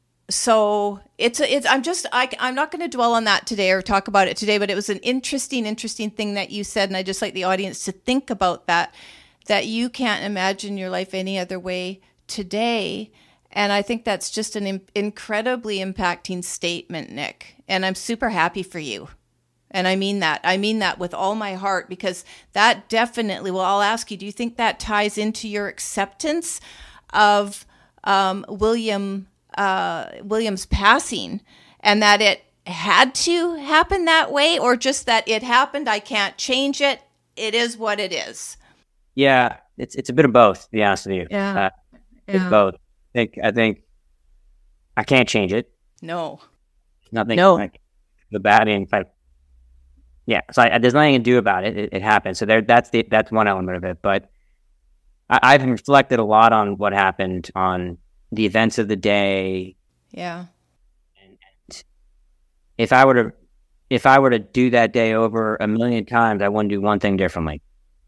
so it's, it's, I'm just, I, I'm not going to dwell on that today or talk about it today, but it was an interesting, interesting thing that you said. And I just like the audience to think about that, that you can't imagine your life any other way today. And I think that's just an im- incredibly impacting statement, Nick. And I'm super happy for you. And I mean that. I mean that with all my heart, because that definitely, well, I'll ask you, do you think that ties into your acceptance of um, William uh, William's passing, and that it had to happen that way, or just that it happened, I can't change it, it is what it is? Yeah, it's it's a bit of both, to be honest with you. Yeah. Uh, It's both. I think, I think I can't change it. No. Nothing. No. Like the bad end. Like, yeah. So I, there's nothing to do about it. It, it happens. So there, that's the, that's one element of it. But I, I've reflected a lot on what happened, on the events of the day. Yeah. And, and if I were to, if I were to do that day over a million times, I wouldn't do one thing differently.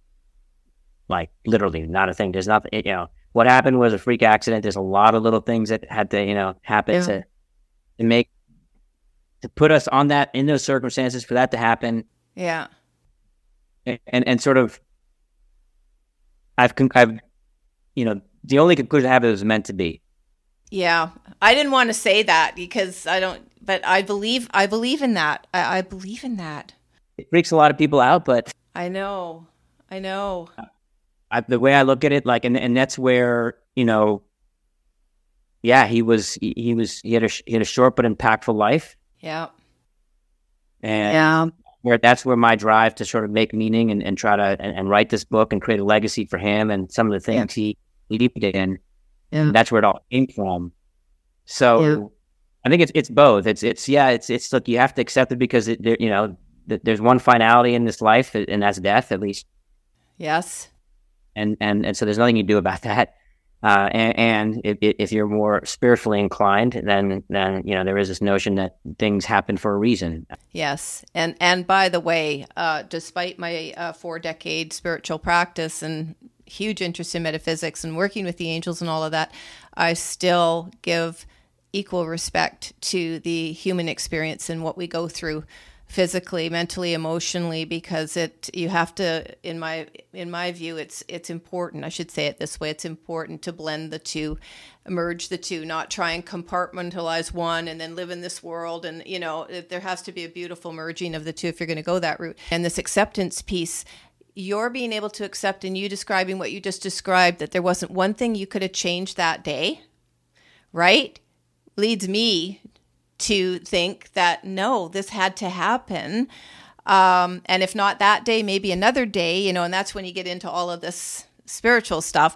Like literally, not a thing. There's nothing. You know, what happened was a freak accident. There's a lot of little things that had to, you know, happen yeah. to, to make, to put us on that, in those circumstances, for that to happen. Yeah. And, and sort of, I've, I've, you know, the only conclusion I have is it was meant to be. Yeah. I didn't want to say that because I don't, but I believe, I believe in that. I, I believe in that. It freaks a lot of people out, but. I know. I know. I, the way I look at it, like, and, and that's where, you know, yeah, he was, he, he was, he had a, he had a short but impactful life. Yeah. And yeah. where that's where my drive to sort of make meaning and, and try to, and, and write this book and create a legacy for him and some of the things yeah. he, he leaped in. Yeah. That's where it all came from. So yeah. I think it's, it's both. It's, it's, yeah, it's, it's like, you have to accept it because it, there, you know, th- there's one finality in this life, and that's death, at least. Yes. And, and, and so there's nothing you can do about that. Uh, and, and if, if you're more spiritually inclined, then, then, you know, there is this notion that things happen for a reason. Yes. And, and by the way, uh, despite my uh, four decade spiritual practice and huge interest in metaphysics and working with the angels and all of that, I still give equal respect to the human experience and what we go through physically, mentally, emotionally, because it, you have to, in my, in my view, it's, it's important. I should say it this way. It's important to blend the two, merge the two, not try and compartmentalize one and then live in this world. And, you know, it, there has to be a beautiful merging of the two if you're going to go that route. And this acceptance piece, you're being able to accept, and you describing what you just described, that there wasn't one thing you could have changed that day, right? Leads me to think that, no, this had to happen. Um, and if not that day, maybe another day, you know, and that's when you get into all of this spiritual stuff.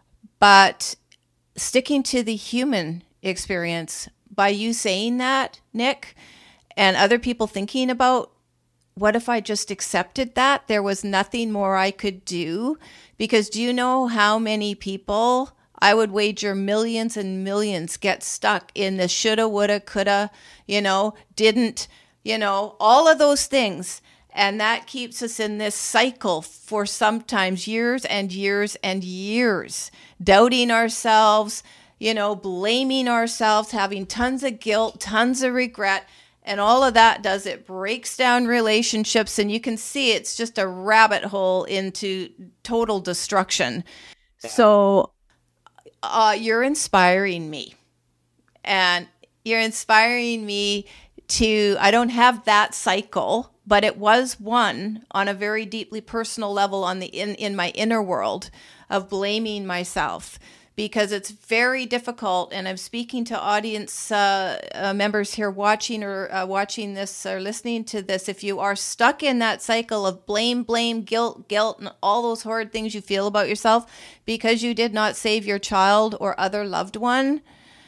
But sticking to the human experience, by you saying that, Nick, and other people thinking about, what if I just accepted that? There was nothing more I could do. Because do you know how many people, I would wager millions and millions, get stuck in the shoulda, woulda, coulda, you know, didn't, you know, all of those things. And that keeps us in this cycle for sometimes years and years and years, doubting ourselves, you know, blaming ourselves, having tons of guilt, tons of regret. And all of that does, it breaks down relationships, and you can see it's just a rabbit hole into total destruction. So uh, you're inspiring me, and you're inspiring me to, I don't have that cycle, but it was one on a very deeply personal level on the in, in my inner world of blaming myself. Because it's very difficult, and I'm speaking to audience uh, uh, members here watching or uh, watching this or listening to this. If you are stuck in that cycle of blame, blame, guilt, guilt, and all those horrid things you feel about yourself because you did not save your child or other loved one,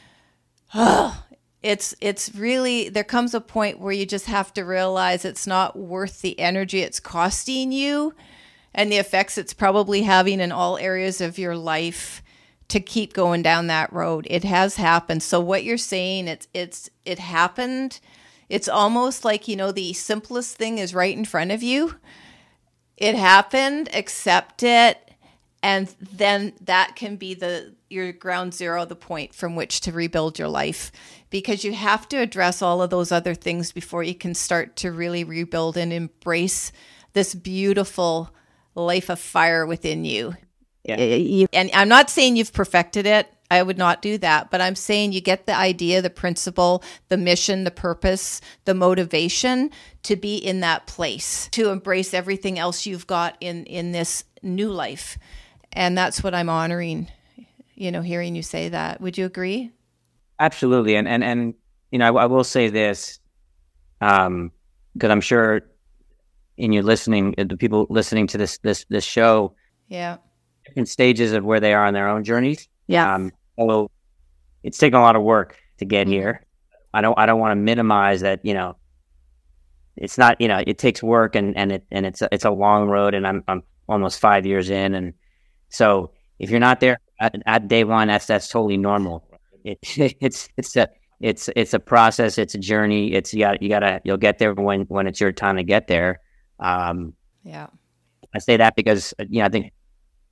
it's it's really, there comes a point where you just have to realize it's not worth the energy it's costing you and the effects it's probably having in all areas of your life to keep going down that road. It has happened. So what you're saying, it's it's it happened. It's almost like, you know, the simplest thing is right in front of you. It happened, accept it, and then that can be the your ground zero, the point from which to rebuild your life. Because you have to address all of those other things before you can start to really rebuild and embrace this beautiful life of fire within you. Yeah. And I'm not saying you've perfected it. I would not do that. But I'm saying you get the idea, the principle, the mission, the purpose, the motivation to be in that place, to embrace everything else you've got in, in this new life. And that's what I'm honoring, you know, hearing you say that. Would you agree? Absolutely. And, and, and you know, I, I will say this, um, because I'm sure in you listening, the people listening to this, this, this show, yeah, different stages of where they are on their own journeys. Yeah. Um, So it's taken a lot of work to get Mhm. here. I don't I don't want to minimize that, you know, it's not, you know, it takes work and, and it and it's a, it's a long road, and I'm I'm almost five years in, and so if you're not there at, at day one, that's that's totally normal. It, it's it's a it's it's a process, it's a journey. It's you got you gotta you'll get there when when it's your time to get there. Um, Yeah. I say that because you know I think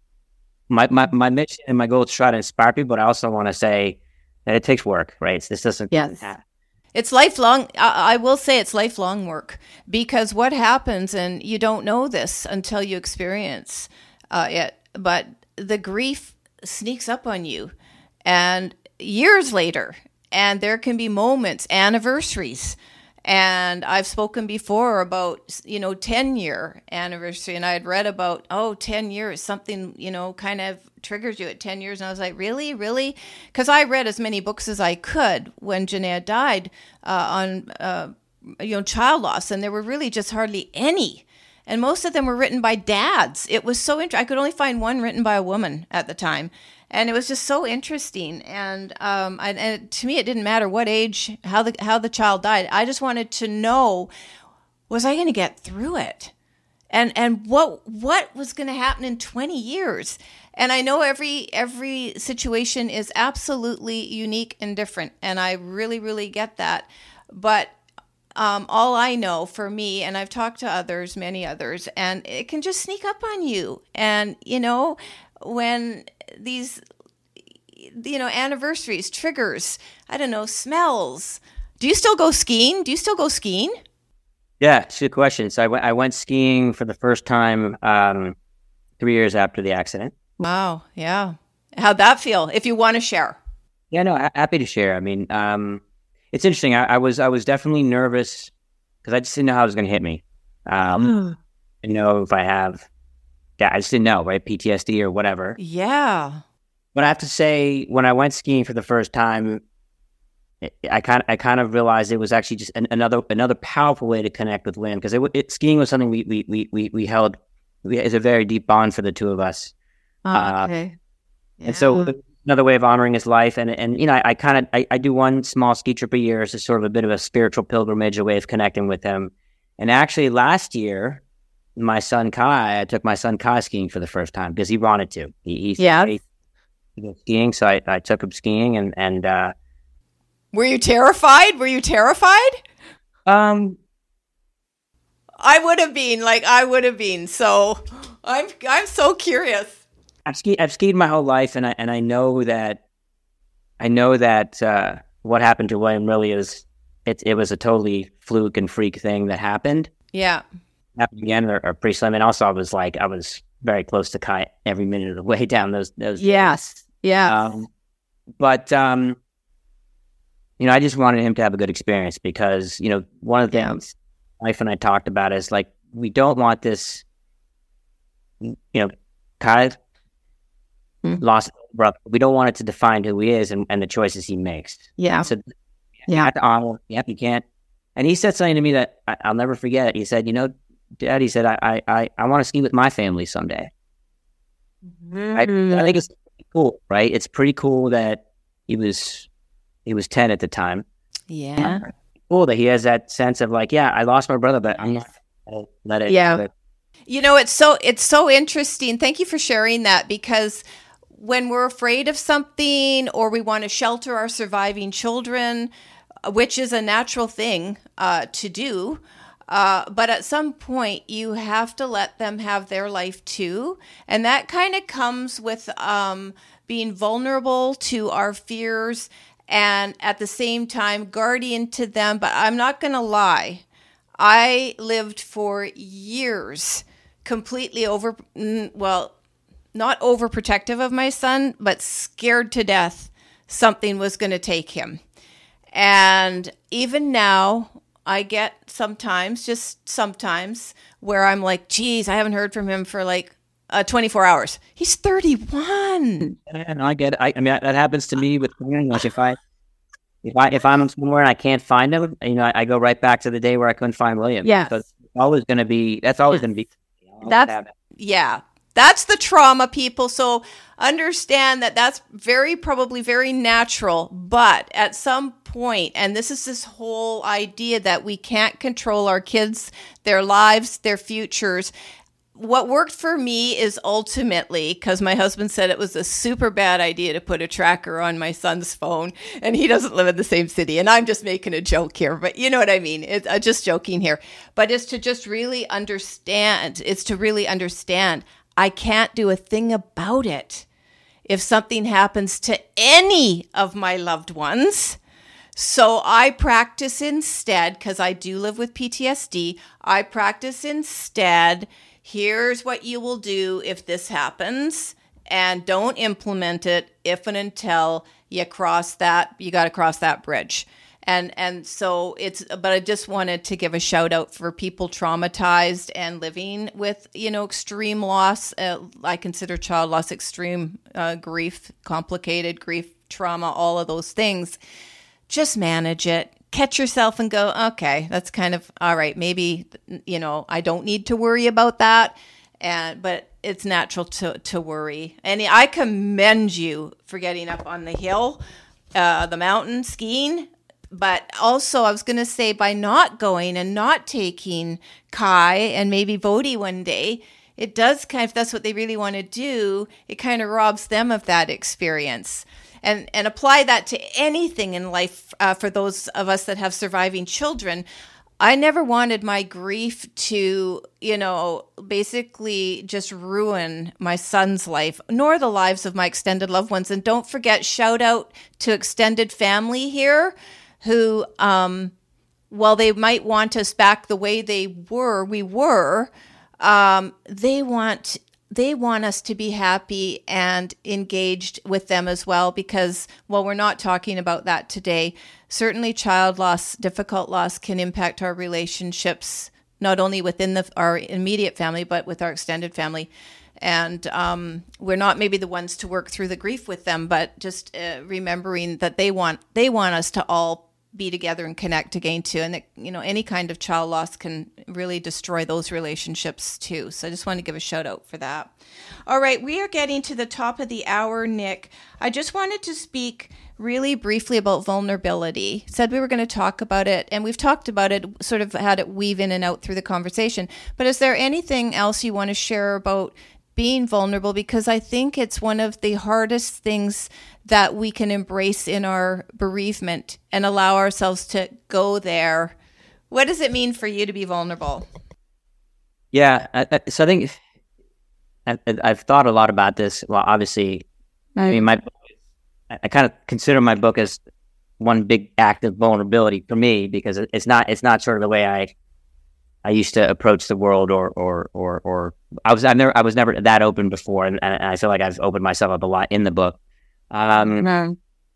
my my my mission and my goal is to try to inspire people, but I also want to say that it takes work, right? This doesn't Yes. happen. It's lifelong. I, I will say it's lifelong work, because what happens, and you don't know this until you experience uh, it, but the grief sneaks up on you, and years later, and there can be moments, anniversaries. And I've spoken before about, you know, ten year anniversary, and I had read about, oh, ten years, something, you know, kind of triggers you at ten years. And I was like, really, really? Because I read as many books as I could when Janaea died uh, on, uh, you know, child loss. And there were really just hardly any. And most of them were written by dads. It was so interesting. I could only find one written by a woman at the time. And it was just so interesting. And um, and, and to me, it didn't matter what age, how the how the child died. I just wanted to know, was I going to get through it? And and what what was going to happen in twenty years? And I know every every situation is absolutely unique and different. And I really, really get that. But Um, all I know for me, and I've talked to others, many others, and it can just sneak up on you. And, you know, when these, you know, anniversaries, triggers, I don't know, smells. Do you still go skiing? Do you still go skiing? Yeah, it's a good question. So I went I went skiing for the first time um, three years after the accident. Wow. Yeah. How'd that feel? If you want to share. Yeah, no, ha- happy to share. I mean, um, it's interesting. I, I was I was definitely nervous because I just didn't know how it was going to hit me. Um, I know if I have, yeah, I just didn't know, right? P T S D or whatever. Yeah. But I have to say, when I went skiing for the first time, it, I kind of I kind of realized it was actually just an, another another powerful way to connect with Lynn, because it, it skiing was something we we we we, we held. We, it's a very deep bond for the two of us. Oh, Uh, okay. Yeah. And so another way of honoring his life. And, and you know, I, I kind of, I, I do one small ski trip a year as a sort of a bit of a spiritual pilgrimage, a way of connecting with him. And actually last year, my son Kai, I took my son Kai skiing for the first time because he wanted to. He, he, Yeah. he, he goes skiing. So I, I took him skiing and, and, uh, Were you terrified? Were you terrified? um, I would have been, like, I would have been. So I'm, I'm so curious. I've skied, I've skied my whole life, and I and I know that, I know that uh, what happened to William really is it. It was a totally fluke and freak thing that happened. Yeah. Happened again, or, or pretty slim. And also, I was like, I was very close to Kai every minute of the way down those those. Yes. Yeah. Um, but um, you know, I just wanted him to have a good experience because you know one of the Yeah. things my wife and I talked about is like we don't want this. You know, Kai. Hmm. Lost brother. We don't want it to define who he is and, and the choices he makes. yeah. So you Yeah. have to honor. Yep, you can't. And he said something to me that I, I'll never forget. He said, "You know, Dad," he said, "I I I, I want to ski with my family someday." I, I think it's pretty cool, right? It's pretty cool that he was he was ten at the time. Yeah. Yeah. Cool that he has that sense of like, yeah, I lost my brother, but I'm not gonna let it. Yeah. let it- You know, it's so it's so interesting. Thank you for sharing that, because when we're afraid of something or we want to shelter our surviving children, uh, which is a natural thing uh, to do, uh, but at some point you have to let them have their life too. And that kind of comes with um, being vulnerable to our fears and at the same time guardian to them. But I'm not going to lie. I lived for years completely over, mm, well, not overprotective of my son, but scared to death something was going to take him. And even now, I get sometimes, just sometimes, where I'm like, geez, I haven't heard from him for like uh, twenty-four hours. He's thirty-one. And I get it. I, I mean, that happens to me with like if I if I if I'm somewhere and I can't find him, you know, I, I go right back to the day where I couldn't find William. Yes. So it's always going to be. That's always Yes. going to be. That's- Yeah. That's the trauma, people. So understand that that's very probably very natural, but at some point, and this is this whole idea that we can't control our kids, their lives, their futures. What worked for me is ultimately, because my husband said it was a super bad idea to put a tracker on my son's phone, and he doesn't live in the same city. And I'm just making a joke here, but you know what I mean? It's uh, just joking here. But it's to just really understand. It's to really understand. I can't do a thing about it if something happens to any of my loved ones. So I practice instead, because I do live with P T S D, I practice instead. Here's what you will do if this happens, and don't implement it if and until you cross that, you got to cross that bridge. And and so it's, but I just wanted to give a shout out for people traumatized and living with, you know, extreme loss. Uh, I consider child loss extreme uh, grief, complicated grief, trauma, all of those things. Just manage it. Catch yourself and go, okay, that's kind of all right. Maybe, you know, I don't need to worry about that. And, but it's natural to, to worry. And I commend you for getting up on the hill, uh, the mountain skiing. But also I was going to say, by not going and not taking Kai and maybe Vodi one day, it does kind of, if that's what they really want to do, it kind of robs them of that experience. And and apply that to anything in life uh, for those of us that have surviving children. I never wanted my grief to, you know, basically just ruin my son's life, nor the lives of my extended loved ones. And don't forget, shout out to extended family here who, um, while they might want us back the way they were, we were, um, they want They want us to be happy and engaged with them as well, because while we're not talking about that today, certainly child loss, difficult loss can impact our relationships, not only within the, our immediate family, but with our extended family. And um, we're not maybe the ones to work through the grief with them, but just uh, remembering that they want they want us to all be together and connect again too. And that, you know, any kind of child loss can really destroy those relationships too. So I just want to give a shout out for that. All right, we are getting to the top of the hour, Nick. I just wanted to speak really briefly about vulnerability. Said we were going to talk about it, and we've talked about it, sort of had it weave in and out through the conversation. But is there anything else you want to share about being vulnerable? Because I think it's one of the hardest things that we can embrace in our bereavement and allow ourselves to go there. What does it mean for you to be vulnerable? Yeah, I, I, so I think I, I've thought a lot about this. Well, obviously, I mean, my I, I kind of consider my book as one big act of vulnerability for me, because it's not it's not sort of the way I I used to approach the world, or or or or I was I never I was never that open before, and, and I feel like I've opened myself up a lot in the book. Um, Mm.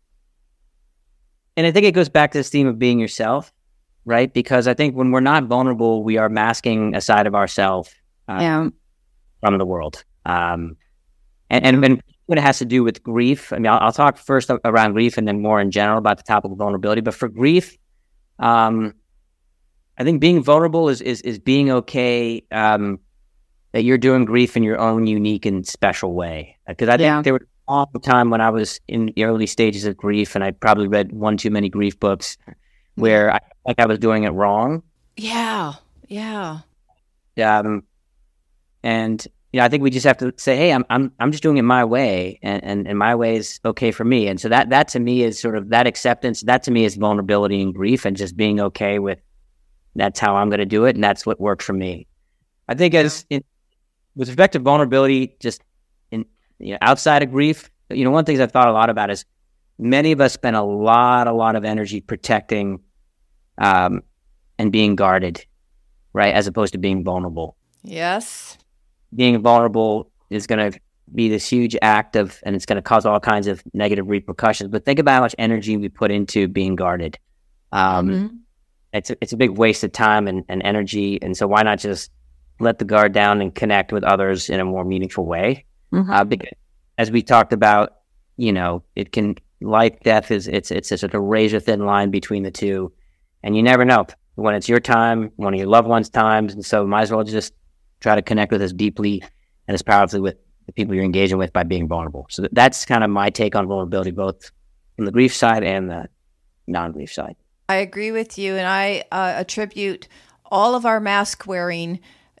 and I think it goes back to this theme of being yourself, right? Because I think when we're not vulnerable, we are masking a side of ourselves uh, Yeah. from the world. Um, and, and when when it has to do with grief, I mean, I'll, I'll talk first around grief and then more in general about the topic of vulnerability. But for grief, um, I think being vulnerable is is is being okay um, that you're doing grief in your own unique and special way. Because I think Yeah. there was a long time when I was in the early stages of grief, and I probably read one too many grief books where I felt like I was doing it wrong. Yeah, yeah. Um, and you know, I think we just have to say, hey, I'm I'm I'm just doing it my way, and, and, and my way is okay for me. And so that that to me is sort of that acceptance. That to me is vulnerability and grief, and just being okay with that's how I'm going to do it, and that's what worked for me. I think as in, with respect to vulnerability, just in you know, outside of grief, you know, one of the things I've thought a lot about is many of us spend a lot, a lot of energy protecting um, and being guarded, right, as opposed to being vulnerable. Yes. Being vulnerable is going to be this huge act of, and it's going to cause all kinds of negative repercussions. But think about how much energy we put into being guarded. Um, Mhm. It's a, it's a big waste of time and, and energy. And so why not just let the guard down and connect with others in a more meaningful way? Mhm. Uh, because as we talked about, you know, it can, life, death is, it's, it's a sort of razor thin line between the two. And you never know when it's your time, one of your loved ones' times. And so might as well just try to connect with as deeply and as powerfully with the people you're engaging with by being vulnerable. So that's kind of my take on vulnerability, both from the grief side and the non-grief side. I agree with you, and I uh, attribute all of our mask wearing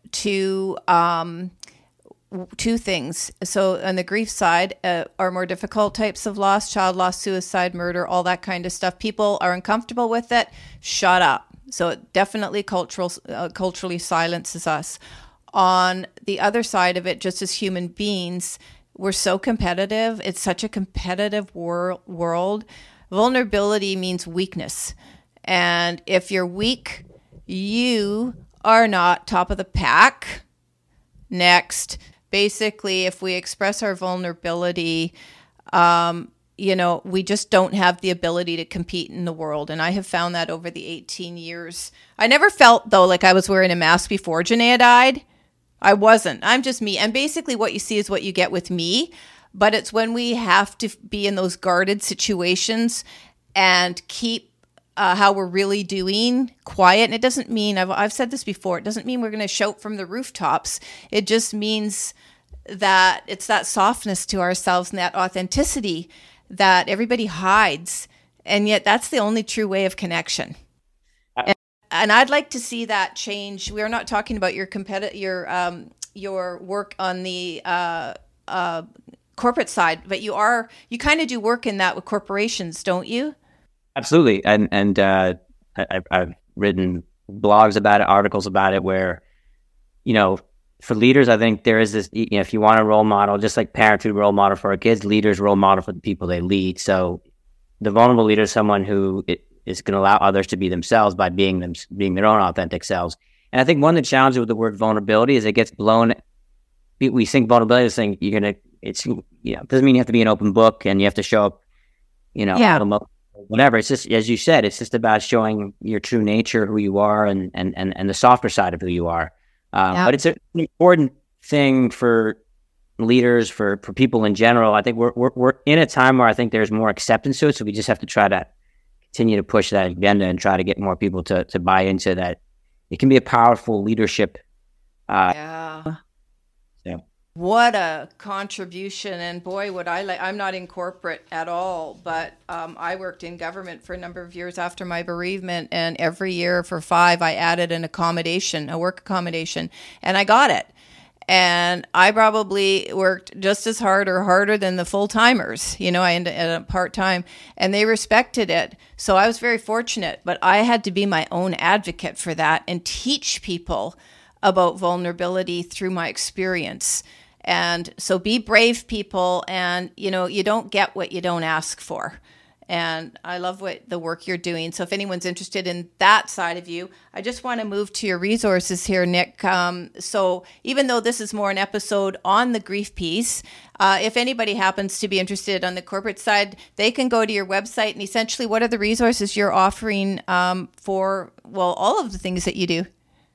to um, two things. So on the grief side, uh, are more difficult types of loss, child loss, suicide, murder, all that kind of stuff. People are uncomfortable with it. Shut up. So it definitely cultural, uh, culturally silences us. On the other side of it, just as human beings, we're so competitive. It's such a competitive wor- world. Vulnerability means weakness. And if you're weak, you are not top of the pack. Next. Basically, if we express our vulnerability, um, you know, we just don't have the ability to compete in the world. And I have found that over the eighteen years. I never felt, though, like I was wearing a mask before Janaea died. I wasn't. I'm just me. And basically what you see is what you get with me. But it's when we have to be in those guarded situations and keep Uh, how we're really doing quiet. And it doesn't mean, I've, I've said this before, it doesn't mean we're going to shout from the rooftops. It just means that it's that softness to ourselves and that authenticity that everybody hides. And yet that's the only true way of connection. And, and I'd like to see that change. We're not talking about your competi- your um, your work on the uh, uh, corporate side, but you are, you kind of do work in that with corporations, don't you? Absolutely. And and uh, I, I've written blogs about it, articles about it, where, you know, for leaders, I think there is this, you know, if you want a role model, just like parents who role model for our kids, leaders role model for the people they lead. So the vulnerable leader is someone who is going to allow others to be themselves by being them, being their own authentic selves. And I think one of the challenges with the word vulnerability is it gets blown. We think vulnerability is saying you're going to, it's, you know, it doesn't mean you have to be an open book and you have to show up, you know, yeah. whatever. It's just, as you said, it's just about showing your true nature, who you are, and and and, and the softer side of who you are. Um, yeah. But it's an important thing for leaders, for, for people in general. I think we're, we're we're in a time where I think there's more acceptance to it. So we just have to try to continue to push that agenda and try to get more people to to buy into that. It can be a powerful leadership. Uh, yeah. Yeah. What a contribution. And boy, would I like, I'm not in corporate at all, but um, I worked in government for a number of years after my bereavement. And every year for five, I added an accommodation, a work accommodation, and I got it. And I probably worked just as hard or harder than the full timers. You know, I ended up part time, and they respected it. So I was very fortunate, but I had to be my own advocate for that and teach people about vulnerability through my experience. And so be brave, people. And, you know, you don't get what you don't ask for. And I love what the work you're doing. So if anyone's interested in that side of you, I just want to move to your resources here, Nick. Um, so even though this is more an episode on the grief piece, uh, if anybody happens to be interested on the corporate side, they can go to your website. And essentially, what are the resources you're offering um, for, well, all of the things that you do?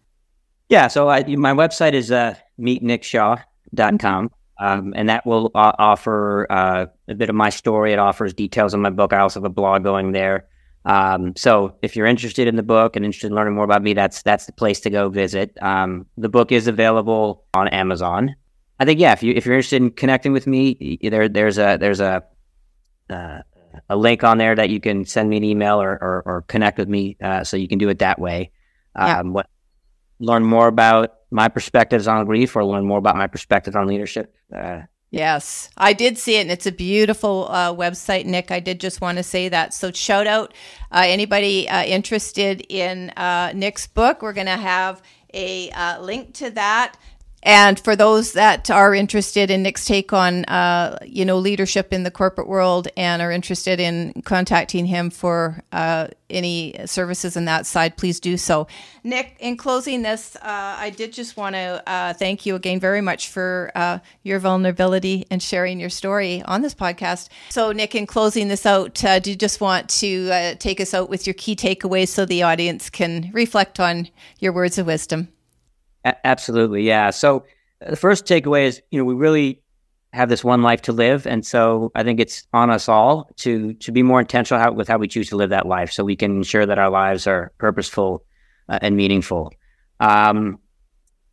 Yeah, so I, my website is uh, meet nick shaw dot com. Um, and that will uh, offer uh, a bit of my story. It offers details on my book. I also have a blog going there. Um, so if you're interested in the book and interested in learning more about me, that's that's the place to go visit. Um, the book is available on Amazon. I think, yeah, if you if you're interested in connecting with me, there there's a there's a uh, a link on there that you can send me an email or or, or connect with me. Uh, so you can do it that way. Um, yeah. What learn more about my perspectives on grief or learn more about my perspectives on leadership. Uh, yes, I did see it, and it's a beautiful uh, website, Nick. I did just want to say that. So shout out uh, anybody uh, interested in uh, Nick's book. We're going to have a uh, link to that. And for those that are interested in Nick's take on, uh, you know, leadership in the corporate world and are interested in contacting him for uh, any services on that side, please do so. Nick, in closing this, uh, I did just want to uh, thank you again very much for uh, your vulnerability and sharing your story on this podcast. So, Nick, in closing this out, uh, do you just want to uh, take us out with your key takeaways so the audience can reflect on your words of wisdom? Absolutely. Yeah. So uh, the first takeaway is, you know, we really have this one life to live. And so I think it's on us all to to be more intentional how, with how we choose to live that life so we can ensure that our lives are purposeful uh, and meaningful. Um,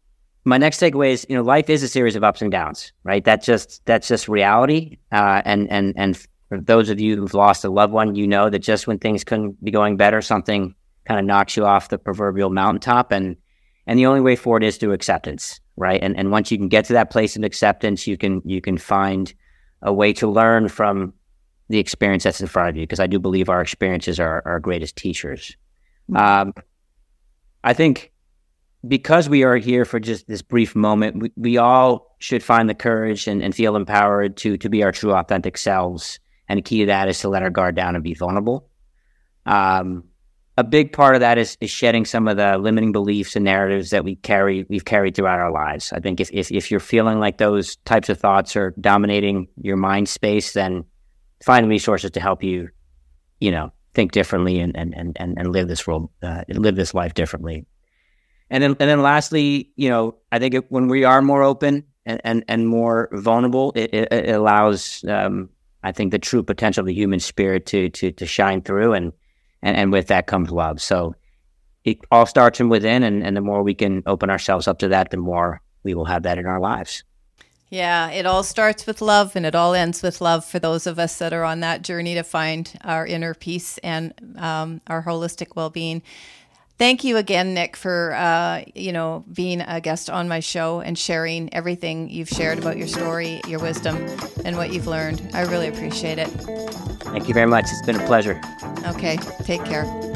my next takeaway is, you know, life is a series of ups and downs, right? That's just that's just reality. Uh, and and and for those of you who've lost a loved one, you know that just when things couldn't be going better, something kind of knocks you off the proverbial mountaintop, and and the only way forward is through acceptance, right? And and once you can get to that place of acceptance, you can you can find a way to learn from the experience that's in front of you, because I do believe our experiences are our greatest teachers. Um, I think because we are here for just this brief moment, we, we all should find the courage and, and feel empowered to to be our true, authentic selves. And the key to that is to let our guard down and be vulnerable. Um, a big part of that is, is shedding some of the limiting beliefs and narratives that we carry, we've carried throughout our lives. I think if, if, if you're feeling like those types of thoughts are dominating your mind space, then find resources to help you, you know, think differently and and and and live this world, uh, live this life differently. And then and then lastly, you know, I think it, when we are more open and and, and more vulnerable, it, it, it allows, um, I think, the true potential of the human spirit to to to shine through, and and, and with that comes love. So it all starts from within, and, and the more we can open ourselves up to that, the more we will have that in our lives. Yeah, it all starts with love and it all ends with love for those of us that are on that journey to find our inner peace and um, our holistic well-being. Thank you again, Nick, for uh, you know, being a guest on my show and sharing everything you've shared about your story, your wisdom, and what you've learned. I really appreciate it. Thank you very much. It's been a pleasure. Okay, take care.